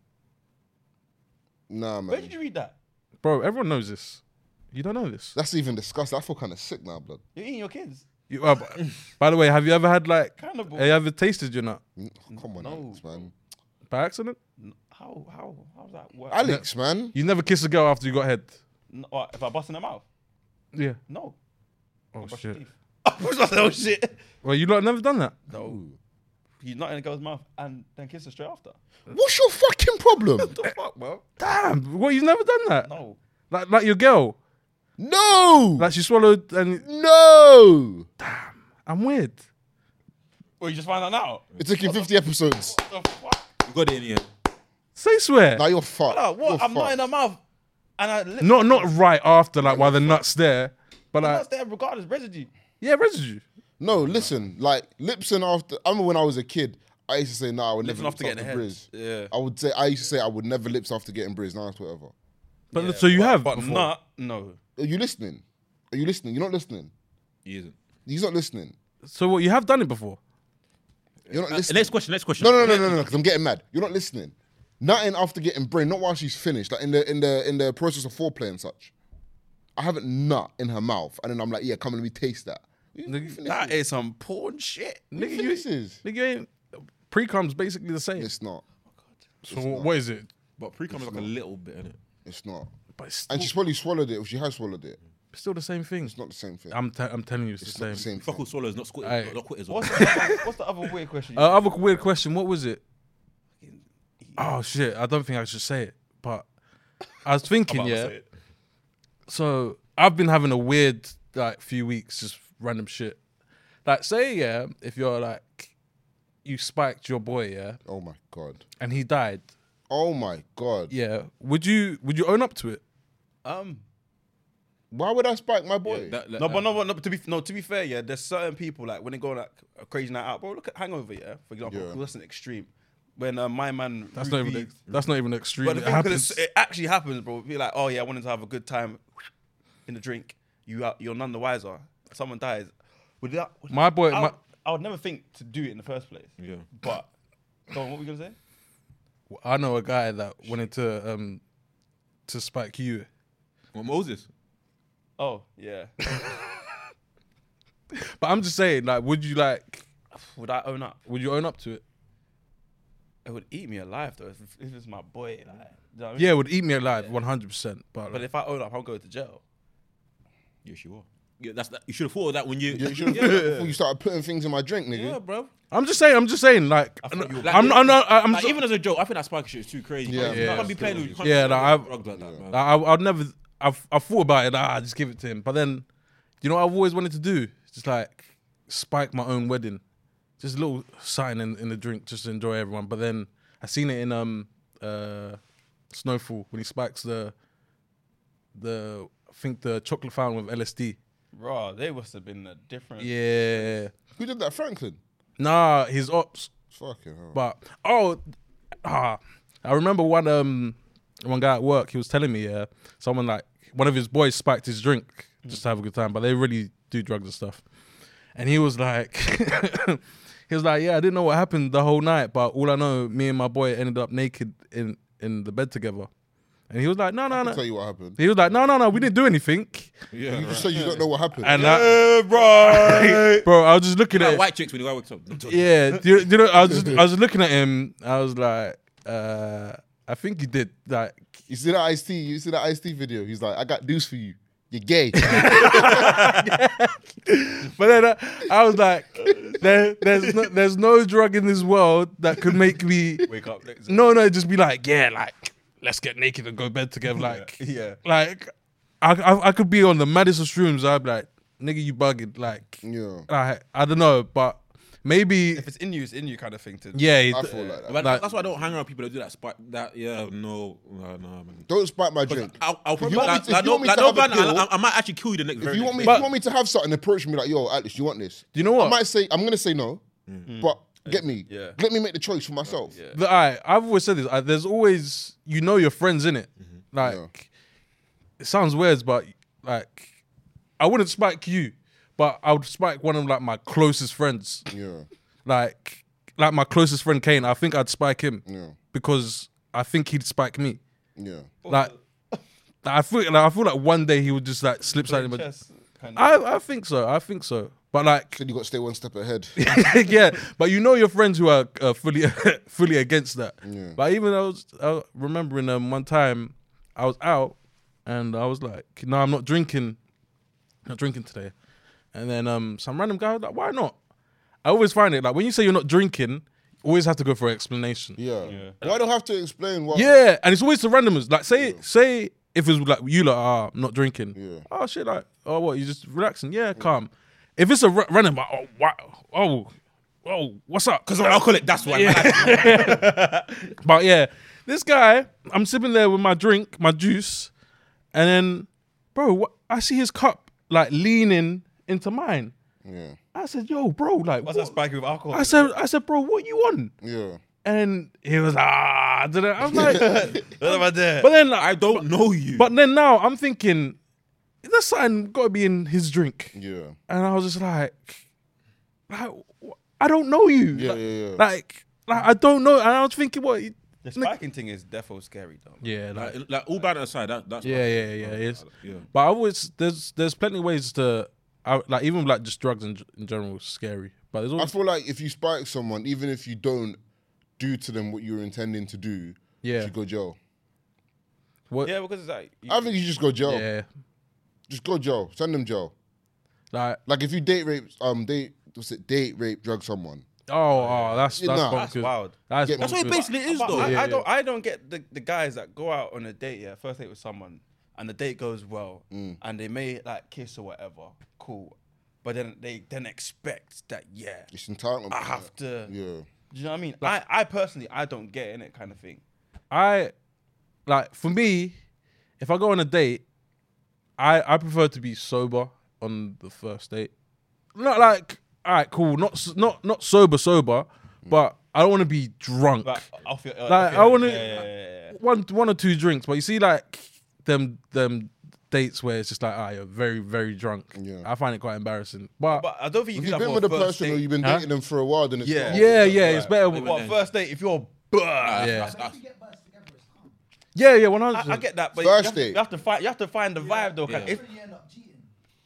weird. Nah, Where did man. you read that? bro. Everyone knows this. You don't know this. That's even disgusting. I feel kind of sick now, blood. You're eating your kids. You, uh, b- by the way, have you ever had like? Cannibal. Have you ever tasted your nut Mm, Come on, No. Alex, man. by accident? How how how's that work? Alex, man. You never kissed a girl after you got head. No, what, if I bust in the mouth? Yeah. No. Oh Brush shit. your teeth. I was like, oh shit. Well, you lot never done that. No. He's not in a girl's mouth and then kiss her straight after. What's your fucking problem? The fuck, bro? Damn. What? You've never done that? No. Like like your girl. No. Like she swallowed and No. I'm weird. Well, you just find out now. It took you fifty episodes. What the fuck? You got it in here. Say swear. Now you're fucked. Brother, what? You're I'm not fucked. in her mouth. And I licked Not not right after, like while the nuts there, but the like nuts there regardless, residue. yeah, residue. No, listen, like lipsing after. I remember when I was a kid, I used to say, "No, nah, I would Lipsing never after lips getting after head. Briz." Yeah. I would say I used to say I would never lips after getting Briz. Now it's whatever. But Yeah, so you but- have But before. nut, no. Are you listening? Are you listening? You're not listening. He isn't. He's not listening. So what? You have done it before. You're not Uh, listening. next question. Next question. No, no, no, no, no. Because I'm getting mad. You're not listening. Nothing after getting brain. Not while she's finished. Like in the in the in the process of foreplay and such. I haven't nut in her mouth, and then I'm like, yeah, come and let me taste that. Who- who Nigga, finishes? That is some porn shit. Who Nigga, you, finishes? nigga ain't pre-cum's basically the same. It's not. So what is it? But pre-cum is like a little bit in it. It's not. But it's still, And she's probably swallowed it. Or she has swallowed it. still the same thing. It's not the same thing. I'm t- I'm telling you, it's, it's the not same. the same Fuck thing. all swallows, not quitters. Aye. Not, not quitters. What's the, other, what's the other weird question? You Uh, other weird question. What was it? Oh shit! I don't think I should say it, but I was thinking, I'm about to yeah. say it. So I've been having a weird like few weeks, just random shit. Like, say, yeah, if you're like, you spiked your boy, yeah, Oh my god. and he died, Oh my god. yeah, would you would you own up to it? um, Why would I spike my boy? Yeah, that- that- no, but no, but no, but to be no, to be fair, yeah, there's certain people like when they go like a crazy night out, bro. Look at Hangover, yeah, for example. Yeah. 'cause that's an extreme. When uh, my man, That's not even Ruby- that's not even extreme. But the It thing, 'cause happens. it's- it actually happens, bro. Be like, oh yeah, I wanted to have a good time in the drink. You are, you're none the wiser. Someone dies. Would that? Would, My boy, I, my, would, I would never think to do it in the first place. Yeah. But, go on, what were we gonna say? I know a guy that wanted to um to spike you. What, Moses? Oh yeah. But I'm just saying, like, would you like Would I own up? would you own up to it? It would eat me alive though. If, if it's my boy, like, you know what I mean? Yeah, it would eat me alive, one hundred percent. But, But if I own up, I'll go to jail. Yes, you are. Yeah, that's that. You should have thought of that when you. You should have before you started putting things in my drink, nigga. Yeah, bro. I'm just saying, I'm just saying, like, I thought you were- I'm, I'm not, I'm, Like, so- even as a joke, I think that spike shit is too crazy. Yeah. you Yeah. can't be playing with. You can't Yeah, be like, playing I've- with drugs like that, man. I, I, I'd never, I've, I thought about it. Like, ah, just give it to him. But then, you know what I've always wanted to do? Just like spike my own wedding, just a little something in, in the drink, just to enjoy everyone. But then I seen it in um uh Snowfall when he spikes the the I think the chocolate fountain with L S D. Bro, they must have been a different. Yeah, Who did that? Franklin. nah, his ops. Fucking hell. But oh, ah, I remember one um one guy at work. He was telling me, yeah, someone like one of his boys spiked his drink just to have a good time, but they really do drugs and stuff. And he was like, he was like, yeah, I didn't know what happened the whole night, but all I know, me and my boy ended up naked in in the bed together. And he was like, no, no, I'll no. tell you what happened. He was like, no, no, no, we didn't do anything. Yeah, You right. just said you don't know what happened. And I, right. bro, I was just looking at Like it. white chicks when you go wakes up. Yeah, do you, do you know, I was just, I was looking at him. I was like, uh, I think he did like. You see that Ice T? You see that Ice T video? He's like, I got deuce for you. You're gay. But then I, I was like, there, there's no, there's no drug in this world that could make me. Wake up. Next No, no, just be like, yeah, like let's get naked and go to bed together. Like, Yeah. like I, I, I could be on the maddest of shrooms. I'd be like, nigga, you bugging. Like, yeah. I, I don't know, but maybe, If it's in you, it's in you kind of thing. To yeah. he- I feel like that. But Like- that's why I don't hang around people that do that. Spike that. Yeah, no, no, no, man. Don't spike my drink. I'll, I'll If you want me like, to- like, if you no, want me like, to no have a ban, pill- I, I might actually kill you the next. If very you want me, next if day. you want me to have something, approach me like, yo, Alex, you want this? Do you know I what? might say, I'm gonna say no, but get me. Yeah. Let me make the choice for myself. Yeah. The, I, I've always said this. I, there's always, you know, your friends in it. Like, Yeah. it sounds weird, but like, I wouldn't spike you, but I would spike one of like my closest friends. Yeah. Like, like my closest friend Kane. I think I'd spike him Yeah. because I think he'd spike me. Yeah. Like, like, I feel like I feel like one day he would just like slip something. But Chess, kind of. I, I think so. I think so. But like, Said you got to stay one step ahead. yeah, but you know your friends who are uh, fully fully against that. Yeah. But even I was, I was remembering um, one time I was out and I was like, no, I'm not drinking, not drinking today. And then um, some random guy was like, why not? I always find it like when you say you're not drinking, you always have to go for an explanation. Yeah. Yeah. Why do I have to explain what? Yeah, and it's always the randomers. Like say say if it was like you like, ah, I'm not drinking. Yeah. Oh shit, like oh what? You just relaxing? Yeah, calm. If it's a ra- random, like, oh wow, oh, oh, what's up? Because I'm an alcoholic, that's why. But yeah, this guy, I'm sipping there with my drink, my juice, and then, bro, what, I see his cup like leaning into mine. Yeah. I said, yo, bro, like, What's what? that spiky with alcohol? I said, I said, bro, what you want? Yeah. And he was ah, I don't know. I was like, What about that? but then like, I don't know you. But then now I'm thinking, there's something got to be in his drink. Yeah. And I was just like, like I don't know you. Yeah, like, yeah, yeah. like, like I don't know. And I was thinking, what? The spiking thing is defo scary though. Yeah, like, like, like all bad aside, that, that's yeah, yeah, yeah. It's, yeah. but I always there's there's plenty of ways to, I, like even like just drugs in, in general is scary. But there's I always feel like if you spike someone, even if you don't do to them what you were intending to do, Yeah. you should go jail. what Yeah, because it's like you, I think you just go jail. yeah, Just go jail. Send them jail. like Like if you date rape, um, date what's it? Date rape, drug someone. oh oh that's Yeah, that's nah. that's bonkers. wild. That's, Yeah, That's what it bonkers. basically is, But though. I, Yeah, I yeah. don't I don't get the, the guys that go out on a date, yeah, first date with someone, and the date goes well, Mm. and they may like kiss or whatever, cool, but then they then expect that yeah, It's entitlement. I have to. Yeah. Do you know what I mean? I, I personally I don't get in it kind of thing. I like for me, if I go on a date, I I prefer to be sober on the first date. Not like all right, cool, not s- not not sober sober, but I don't want to be drunk. Like off your, Like, off your- I wanna- yeah, yeah, yeah, yeah. one one or two drinks, but you see like them them dates where it's just like ah, you're very very drunk. Yeah. I find it quite embarrassing. But, But I don't think you If can you've have been a with a first person or date. you've been Huh? dating them for a while, then it's Yeah. not. yeah, yeah, it's better. Right. What first date if you're Yeah. That's- that's- Yeah, yeah, one I, hundred. I get that, but First you have, to, date. you have to find you have to find the vibe though. 'cause Yeah. If, You end up cheating.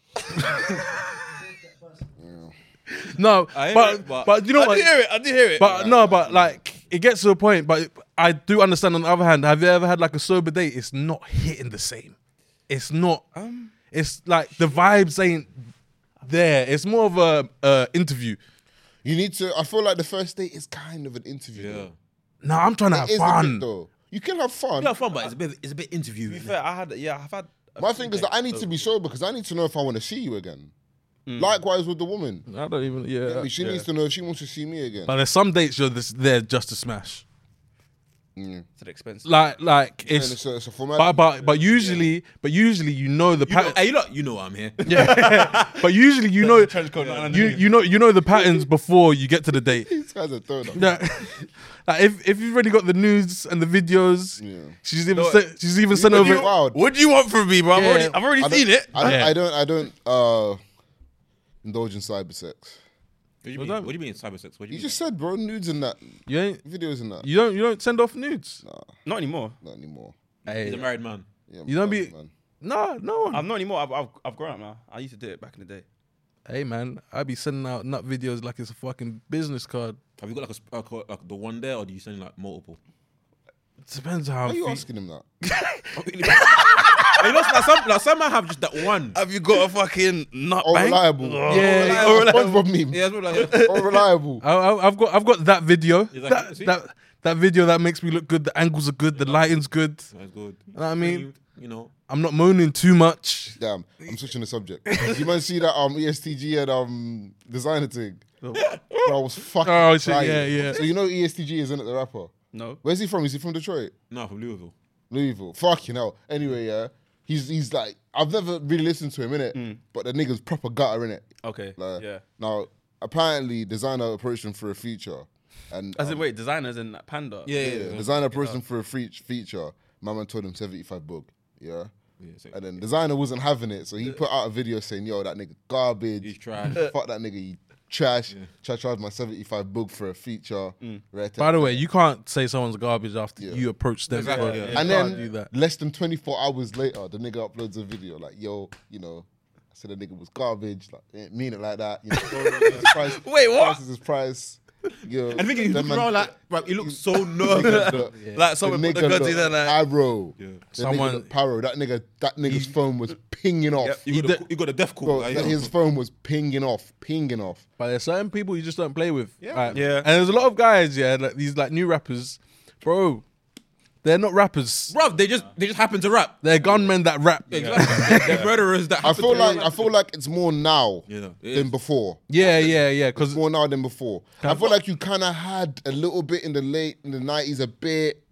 No, I hear but, it, but- but you know I what? did hear it. I did hear it. But no, but like it gets to a point. But I do understand. On the other hand, have you ever had like a sober date? It's not hitting the same. It's not. Um, It's like the vibes ain't there. It's more of a uh, interview. You need to. I feel like the first date is kind of an interview. Yeah. though. No, I'm trying to It have is a bit, fun. though. You can have fun. You have fun, but it's a bit, it's a bit interview. to be innit? fair, I had yeah, I've had. a My few thing is that I need dates, to so- be sober because I need to know if I want to see you again. Likewise with the woman. I don't even. Yeah. she needs to know if she wants to see me again. But there's some dates you're this, there just to smash. Mm. to the expense. Like like And it's. it's, a, it's a formality. But but but usually but usually you know the You know, pattern. hey, look, you know I'm here. Yeah. But usually you know Trench coat, nothing you underneath. you know you know the patterns before you get to the date. These guys are throwing up. Yeah. Like if if you've already got the nudes and the videos, Yeah. she's even No, sent, she's even sent What over. do you- Wild. What do you want from me, bro? I've Yeah. already, I've already I don't- seen it. I don't, Yeah. I don't. I don't. Uh, indulge in cyber sex. What do you What's mean? that? What do you mean cyber sex? What do You you, just said, bro, nudes and that, You ain't videos and that. you don't you don't send off nudes. Not anymore. Not anymore. mean? Hey, He's a married man. Yeah, You don't be- man. no no one. I'm not anymore. I've, I've, I've grown up now. I used to do it back in the day. Hey man, I be sending out nut videos like it's a fucking business card. Have you got like a sp- like, a- like the one there, or do you send like multiple? It depends how. Why I'm are you feel- asking him that? Hey, you know, like some like some man have just that one. Have you got a fucking nut Or bank? reliable. Yeah, Or SpongeBob meme. Yeah, that's what like. Or reliable. I, I, I've got I've got that video. Is that That, good? See? that that video that makes me look good. The angles are good. The lighting's good. That's good. know what I mean? You, you know, I'm not moaning too much. Damn, I'm switching the subject. you man see that um E S T G and um designer thing? Bro, I was fucking Oh, shit, crying. yeah, yeah. So you know E S T G, isn't it, the rapper? No. Where's he from? Is he from Detroit? no, from Louisville. Louisville. Fucking hell. Anyway, yeah. He's he's like, I've never really listened to him, innit? Mm. But the nigga's proper gutter, innit? Okay. Like, yeah. Now, apparently, designer approached him for a feature. And As in, um, wait, designers and Panda. Yeah, yeah, yeah, yeah. designer approached him for a free feature. My man told him seventy-five bug. Yeah. Yeah, so And then designer wasn't having it, so he put out a video saying, "Yo, that nigga garbage. he's trash. Fuck that nigga, he trash. Try to charge my seventy-five book for a feature." Right. By the way, you can't say someone's garbage after Yeah. you approach them. Exactly, bro. yeah. You and can't then do that. less than twenty-four hours later, the nigga uploads a video like, "Yo, you know, I said the nigga was garbage. Like, didn't mean it like that. You know, price, Wait, what? Price is his price. Yo, And thinking he's them looking man- around like, bro, he looks so nigga nervous. look- Like someone the put the nigga guns look in there like. arrow. Yeah. The Someone- nigga look paro. That nigga, that nigga's phone was pinging off. Yep, You got, the, you got the death call. Bro, like, that yo. his phone was pinging off, pinging off. But there's certain people you just don't play with. Yeah. Yeah. And there's a lot of guys, yeah, like these like new rappers, bro. They're not rappers. Bro, they just they just happen to rap. They're gunmen that rap. Exactly. They're murderers that I happen feel to like rap. I feel like it's more now Yeah, it than is. before. Yeah, yeah, yeah. Because More now than before. I feel like you kind of had a little bit in the late in the nineties, a bit,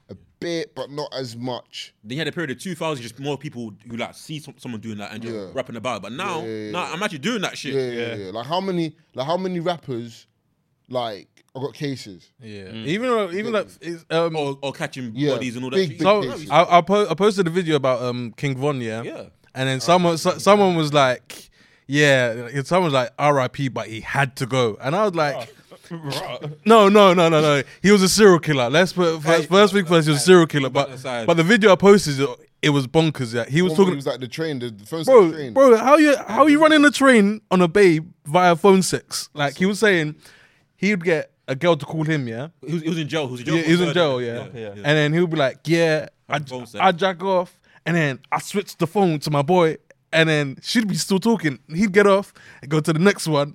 a bit, but not as much. Then you had a period of two thousand, just more people who like see some, someone doing that and just Yeah. rapping about it. But now, Yeah, yeah, yeah. now I'm actually doing that shit. Yeah, yeah, yeah. Like how many, like how many rappers, like I got cases. Yeah, even though, even like, it's, um, Or, or catching Yeah, bodies and all that big, shit. big so cases. I, I, po- I posted a video about um King Von, yeah, Yeah. and then someone, so, someone was like, yeah, someone was like R I P, but he had to go, and I was like. No, no, no, no, no. He was a serial killer. Let's put first, first thing first. He was a serial killer, but aside. but the video I posted, it, it was bonkers. Yeah, he was One talking. where he was like the train, the, the phone sex Bro, train. bro, how you how you running a train on a babe via phone sex? Like he was saying, he'd get a girl to call him, yeah. He was, he was in jail. He was in jail. Yeah, for he was in murder. jail, yeah. Okay, yeah. And then he'll be like, yeah, I, phone sex. I jack off, and then I switch the phone to my boy, and then she'd be still talking. He'd get off and go to the next one.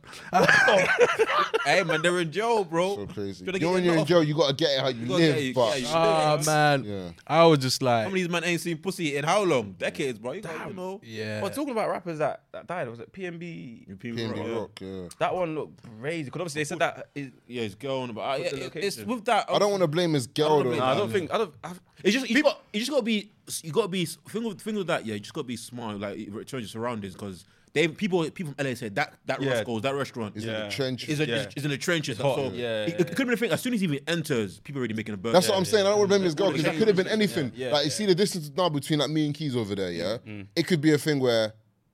Hey man, they're in jail, bro. So crazy. Should they You know, get when you're in off? jail, you gotta get it how you, You gotta get live. it, but yeah, you should. Ah man, Yeah. I was just How like, many of these man ain't seen pussy in how long? Decades, bro. You, got, you know. yeah. But talking about rappers that, that died, was it P N B? P P N B yeah. Rock, yeah. That one looked crazy. Because obviously they said that. Is, Yeah, it's going, but uh, yeah, the it- it's location? with that. I don't want to blame his girl don't though. blame nah, I man. don't think. I don't. I, It's just you, got, you just gotta be you gotta be thing with thing with that. Yeah, you just gotta be smart. Like return your surroundings because they people people from L A said that that Yeah. Roscoe's that restaurant He's is in Yeah. the trench. is, a, Yeah. is, is in the trenches. hot. So Yeah, it, yeah, it could be the thing. As soon as he even enters, people already making a burger. That's what I'm saying. I don't want to blame his girl because it Exactly. could have been anything. Yeah, like yeah. you see the distance now between like me and Keys over there. Yeah, it could be a thing where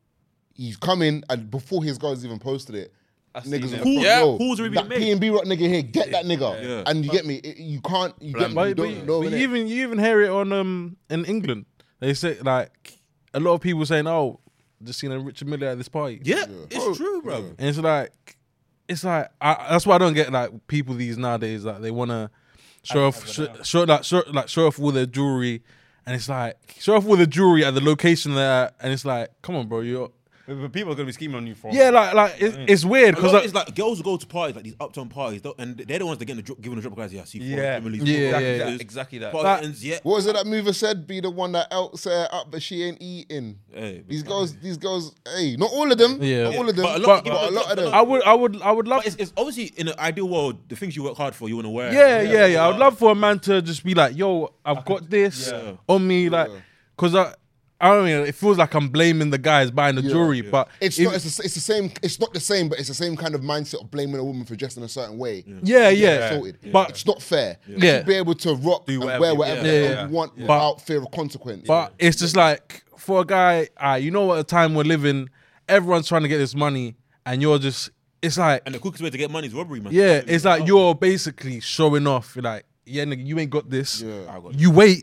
he's coming and before his girl's even posted it, I seen niggas it. are Calls- yeah, calls already that been made. P and B Rock nigga here, get that nigga, Yeah. and you get me. It- you can't, you get me. You But, but, don't know. but innit? you even you even hear it on um in England. They say like a lot of people saying, "Oh, just seen a Richard Mille at this party." Yeah, it's true, bro. And it's like, it's like I, that's why I don't get like people these nowadays. Like they want to show off, show, show like show, like show off all their jewelry, and it's like show off all the jewelry at the location there, and it's like, come on, bro, you're But people are gonna be scheming on you for. yeah, like like it, it's weird A lot because of it's like girls who go to parties, like these uptown parties, don't- and they're the ones that get the drop, giving the drop guys. Yeah, see, Yeah. Emily, Yeah, football yeah, practices, yeah. Exactly that. party That- ends, yeah. What was it that mover said? Be the one that else her up, but she ain't eating. Hey, These girls, these girls, hey, not all of them, Yeah. not all of them, But a but, lot- but a lot of them. I would I would I would love But it's, it's obviously in an ideal world, the things you work hard for, you want to wear. yeah, yeah, yeah. I would love for a man to just be like, "Yo, I've got this Yeah. on me," like, because I, I don't mean it feels like I'm blaming the guys buying the Yeah, jewelry, yeah. but It's if- not. It's the, it's the same. It's not the same, but it's the same kind of mindset of blaming a woman for dressing a certain way. yeah, You get yeah. assaulted. But- it's not fair. You Yeah. should be able to rock and whatever wear you- whatever yeah, the yeah, hell yeah. you want without fear of consequence. But it's just like for a guy, uh, you know what the time we're living, everyone's trying to get this money, and you're just, it's like, And the quickest way to get money is robbery, man. yeah, it's like you're basically showing off. You're like, yeah, nigga, you ain't got this. Yeah. I got You wait,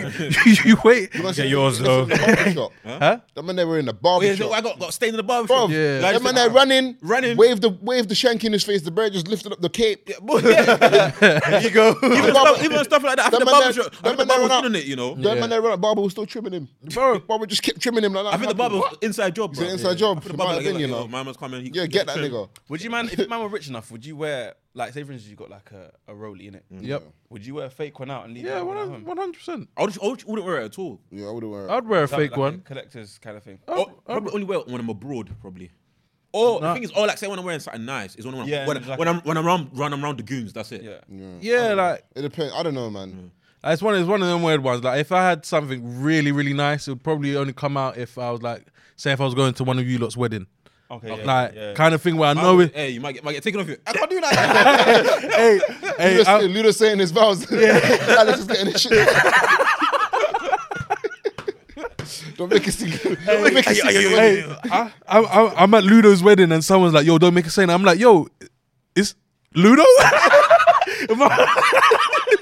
you wait. You must Get see- yours, listen, though. in the barber shop. Huh? That man they were in the Oh, barber yeah, shop. so I got, got stayed in the barber Bro, shop. Yeah. Like, that man there running, Running. wave the wave the shank in his face. The bird just lifted up the cape. Yeah, boy, yeah. There you go. even, stuff, even stuff like that. I think the That man barber there- shop, I that think the man there barber was run doing up. it, you know. That man there run up. Barber was still trimming him. Bro. Barber just kept trimming him like that. I think the barber was inside job, bro. It's an inside job. I think the It barber might like, have been, like, you yo, know. my man's coming. He, Yeah, get that nigga. Would you man, if your man were rich enough, would you wear like, say for instance, you got like a, a rollie in it? Yep. Would you wear a fake one out and leave Yeah, the other one at one home? hundred percent. I, would, I would- wouldn't wear it at all. Yeah, I would have wear it. I'd wear a Is that fake like one. a collector's kind of thing. Oh, probably only wear it when I'm abroad, probably. Or Nah. the thing is, or like say when I'm wearing something nice is when I'm Yeah, when, exactly. when I'm when I'm around run around the goons. That's it. Yeah. Yeah, like It depends. I don't know, man. it's one. It's one of them weird ones. Like if I had something really, really nice, it would probably only come out if I was like, say, if I was going to one of you lot's wedding, Okay. yeah, like yeah. kind of thing where I know it. Hey, you might get might get taken off you. I can't do that. Hey, hey, Luda's, I- Luda's saying his vows. Alex is getting his shit. Don't make it seem. Don't make it seem. hey, I, I, I, I'm at Ludo's wedding and someone's like, "Yo, don't make a scene." I'm like, "Yo, is Ludo?" Am I-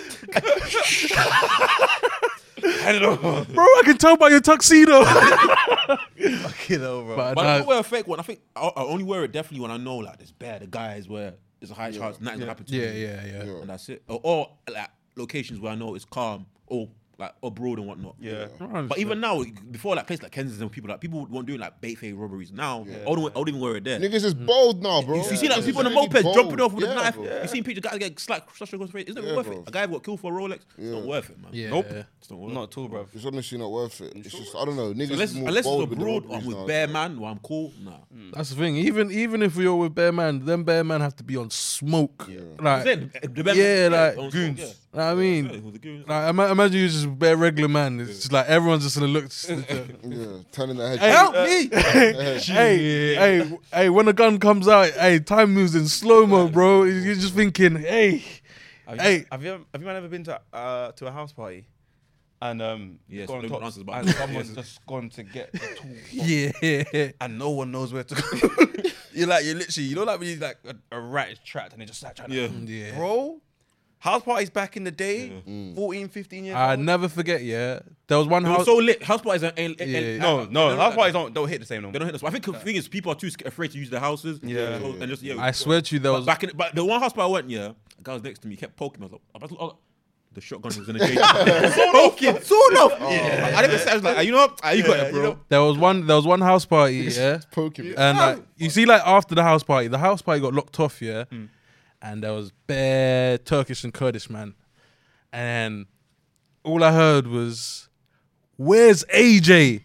I don't know. Bro, I can tell by your tuxedo. You know, bro. But, But I uh, don't wear a fake one. I think I, I only wear it definitely when I know like there's bad the guys where there's a high chance nothing's gonna happen to yeah, me. yeah, yeah. And that's it. Or, or like locations where I know it's calm or like abroad and whatnot. Yeah. But even now, before like places like Kensington, people like people weren't doing like bait fake robberies. Now I wouldn't I wouldn't even wear it there. Niggas is bold now, bro. You see like Niggas people on is the really mopeds bold. jumping off with Yeah, a knife. bro. You seen pictures guys get slapped, such a good face. Isn't it Yeah, worth bro. it? A guy who got killed for a Rolex. It's not worth it, man. Yeah. Nope. Yeah. It's not worth Not it. at all, bro. It's honestly not worth it. It's just I don't know. Niggas Unless, is more unless it's bold with the abroad, robberies I'm with now. bare man, or I'm cool. Nah. That's the thing. Even even if you're with Bear Man, them Bear Man have to be on smoke. Like, Then, the bare yeah, man- like on- goons. yeah. Know what I mean, Yeah, who's the goon? like, ima- imagine you just a bare regular man. It's just like everyone's just gonna look. Yeah, turning their head. Hey, Help me! hey, hey, hey! When the gun comes out, hey, time moves in slow mo, bro. You're just thinking, hey, Have hey. you, have you, ever- have you man ever been to uh, to a house party? And um, Yes, gone no top, answers, but- and someone's just gone to get the tool, yeah, and no one knows where to go. You're like, you're literally, you know, like when you like a, a rat is trapped and they just like trying Yeah. to, yeah. bro. House parties back in the day, Yeah. fourteen, fifteen years I old. never forget. Yeah, there was one It house. was so lit. House parties ain't. ain't, Yeah. ain't no, uh, no, they house don't- parties don't don't hit the same no They more. don't hit us. I think the thing is, people are too sca- afraid to use the houses. Yeah. So- and just yeah. I swear to you, there But was. back in, but the one house party I went, yeah, a guy was next to me, kept poking me. I was like, I was like, oh, the shotgun was in the cage. So poking, so enough. Yeah. I didn't say. I was like, you know what? Ah, you got it, bro. There was one. There was one house party. Yeah, Poking me. and like you see, like after the house party, the house party got locked off. Yeah, and there was bare Turkish and Kurdish man, and all I heard was, "Where's A J?"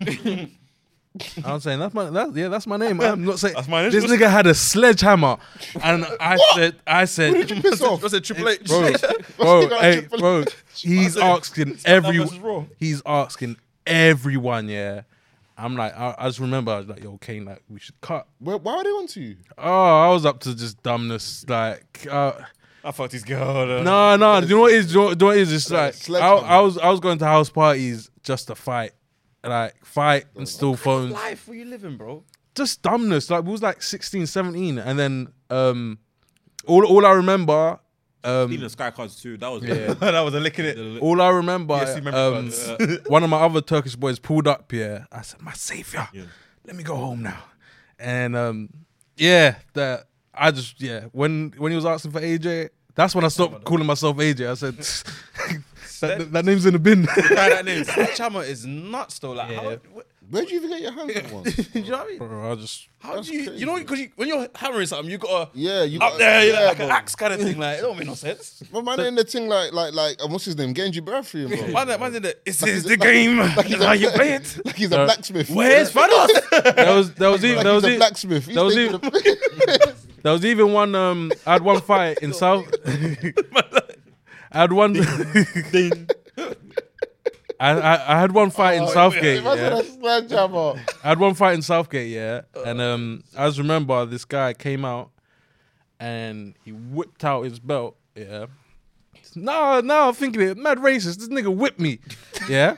I was saying that's my that's yeah that's my name. I'm not saying That's my name. this nigga had a sledgehammer, and I said I said Piss off. What's it, Triple H? bro, bro, he got hey, triple- bro, he's asking every, versus Raw. he's asking everyone, yeah. I'm like, I, I just remember, I was like, yo, Kane, like, we should cut. Why, why are they on to you? Oh, I was up to just dumbness, like, uh, I fucked his girl. no, no, do you know what it is? Do you know, do you know what it is? It's like, I, sledgehammer. I was, I was going to house parties just to fight, like, fight and steal phones. Life, where you living, bro? Just dumbness, like, we was like sixteen, seventeen, and then, um, all, all I remember, um, Even the sky cards too. That was Yeah. That was a lick in it. all I remember, Yes, you remember um, cards. one of my other Turkish boys pulled up. Yeah, I said, "My savior, Yeah. let me go home now." And um, yeah, that I just yeah. When when he was asking for A J, that's when I stopped calling myself A J. I said, that, "That name's in the bin." Try that name. Sledgehammer is nuts though. Like, how, Yeah. what, Where'd you even get your hands on one? do you know what I mean? Bro, I just How That's do you, crazy. you know, because you, when you're hammering something, you gotta Yeah, you up got there, you yeah, know, like bro. an axe kind of thing. Like, it don't make no sense. My man in the thing like like like um, what's his name? Genji Bradford, bro. Man, that man's in the, this Like is he's- the like- game. like he's a- How you play it? Like he's a Uh, blacksmith. Where's Thanos? there was there was even Like there was he's a e- blacksmith. He's there was taking even- the- there was even one. Um, I had one fight in South. I had one. I, I I had one fight in Southgate. Imagine Yeah. a sledgehammer. I had one fight in Southgate, yeah, and um, I just remember this guy came out and he whipped out his belt, yeah. No, no, I'm thinking it, mad racist. This nigga whipped me, yeah.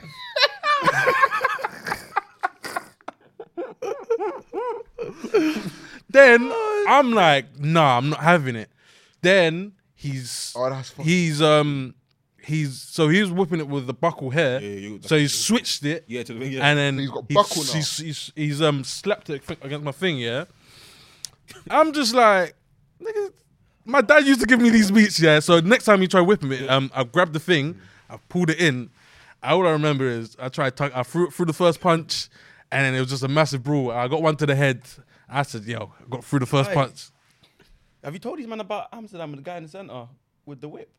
Then I'm like, nah, I'm not having it. Then he's Oh, that's fucking- he's um he's so he was whipping it with the buckle here, Yeah, you- so he switched it. Yeah, to the yeah. And then He's got he's, buckle now. He's, he's, he's um slapped it against my thing, yeah. I'm just like, nigga, my dad used to give me these beats, yeah. So next time he tried whipping it, um, I grabbed the thing, I pulled it in. All I remember is I tried, to, I threw threw the first punch, and then it was just a massive brawl. I got one to the head. I said, yo, I got through the first Right. punch. Have you told these man about Amsterdam and the guy in the centre with the whip?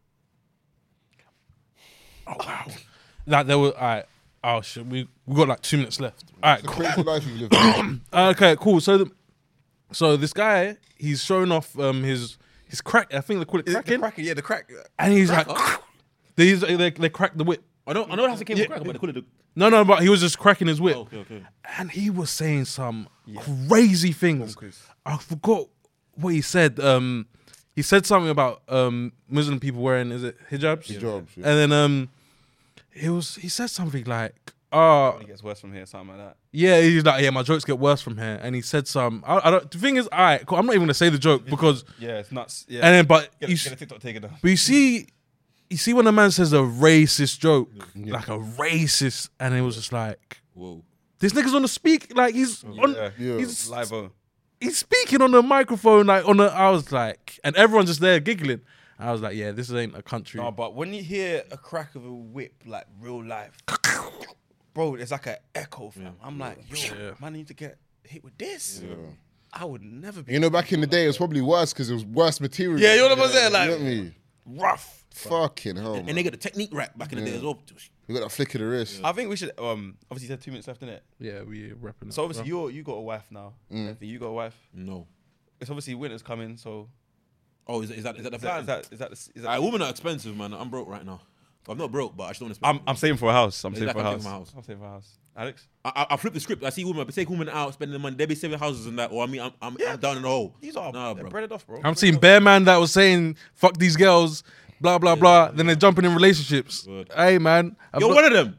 Like there were, all right. Oh shit, we we got like two minutes left. All right, It's a cool. crazy life you live. Okay, cool. So, the, so this guy, he's showing off um his his crack. I think they call it The cracking, cracking, yeah, the crack. and he's like, they, they they cracked the whip. I know, I know that's the came with crack, but they call it the. No, no, but he was just cracking his whip, Oh, okay, okay. and he was saying some crazy things. I forgot what he said. Um, he said something about um Muslim people wearing is it hijabs? Hijabs, yeah. And then um, he was he said something like, "Oh, It gets worse from here, something like that. yeah." He's like, "Yeah, my jokes get worse from here." And he said some. I, I don't. The thing is, all right, cool, I'm not even gonna say the joke because. Yeah, it's nuts. Yeah. And then, but get, you, get a TikTok taken down. but you see, you see when a man says a racist joke, like a racist, and it was just like, Whoa. this nigga's on the speak, like he's on, Yeah. Yeah. he's Live on. he's speaking on the microphone, like on the. I was like, and everyone's just there giggling. I was like, yeah, this ain't a country. No, but when you hear a crack of a whip, like real life, bro, it's like an echo, fam. I'm like, yo, Yeah. man, I need to get hit with this. I would never be You know, back in the day, it was probably worse because it was worse material. Yeah, you know what I'm saying? Like- you know what I mean? rough. Fucking hell, And man. they got the technique rap back in the day as well. You got that flick of the wrist. I think we should. Um, obviously, you said two minutes left, innit? yeah, we repping. So obviously, you you got a wife now. Mm. Anthony, you got a wife. No. It's obviously winter's coming, so Oh, is, is that is that the Is that, plan? is that, is that, is that Alright, women are expensive, man. I'm broke right now. I'm not broke, but I just don't want to spend. I'm, I'm saving for a house. I'm It's saving like for a I'm house. saving for a house. I'm saving for a house. Alex? I, I, I flip the script. I see women, I take women out, spending the money. They be saving houses and that. Or I mean, I'm, I'm, I'm down in the hole. These are Nah, they're bro. breaded off, bro. I'm seeing bare man that was saying fuck these girls, blah blah blah. Then they're jumping in relationships. Good. Hey man, I've You're got- one of them.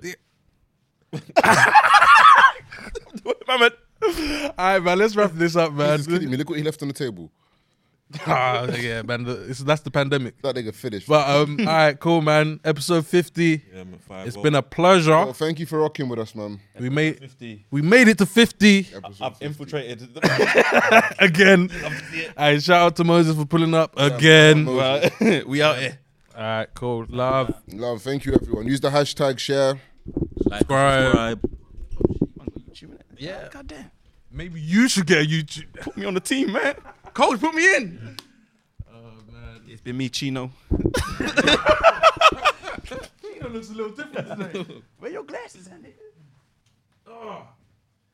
Man, Alright man, let's wrap this up, man. He's kidding me. Look what he left on the table. Ah, yeah, man, the- it's, that's the pandemic. That nigga finished. But um, all right, cool, man. Episode fifty. Yeah, man, five, It's well, been a pleasure. Well, thank you for rocking with us, man. We made fifty. we made it to fifty I've infiltrated. again. Hey, shout out to Moses for pulling up again. All Moses. Well, we out here. right, cool. Love. Love, thank you, everyone. Use the hashtag share. like, subscribe. Yeah. God damn. Maybe you should get a YouTube. Put me on the team, man. Coach, put me in. It's been me, Chino. It looks a little different today. Where your glasses, Andy? Oh.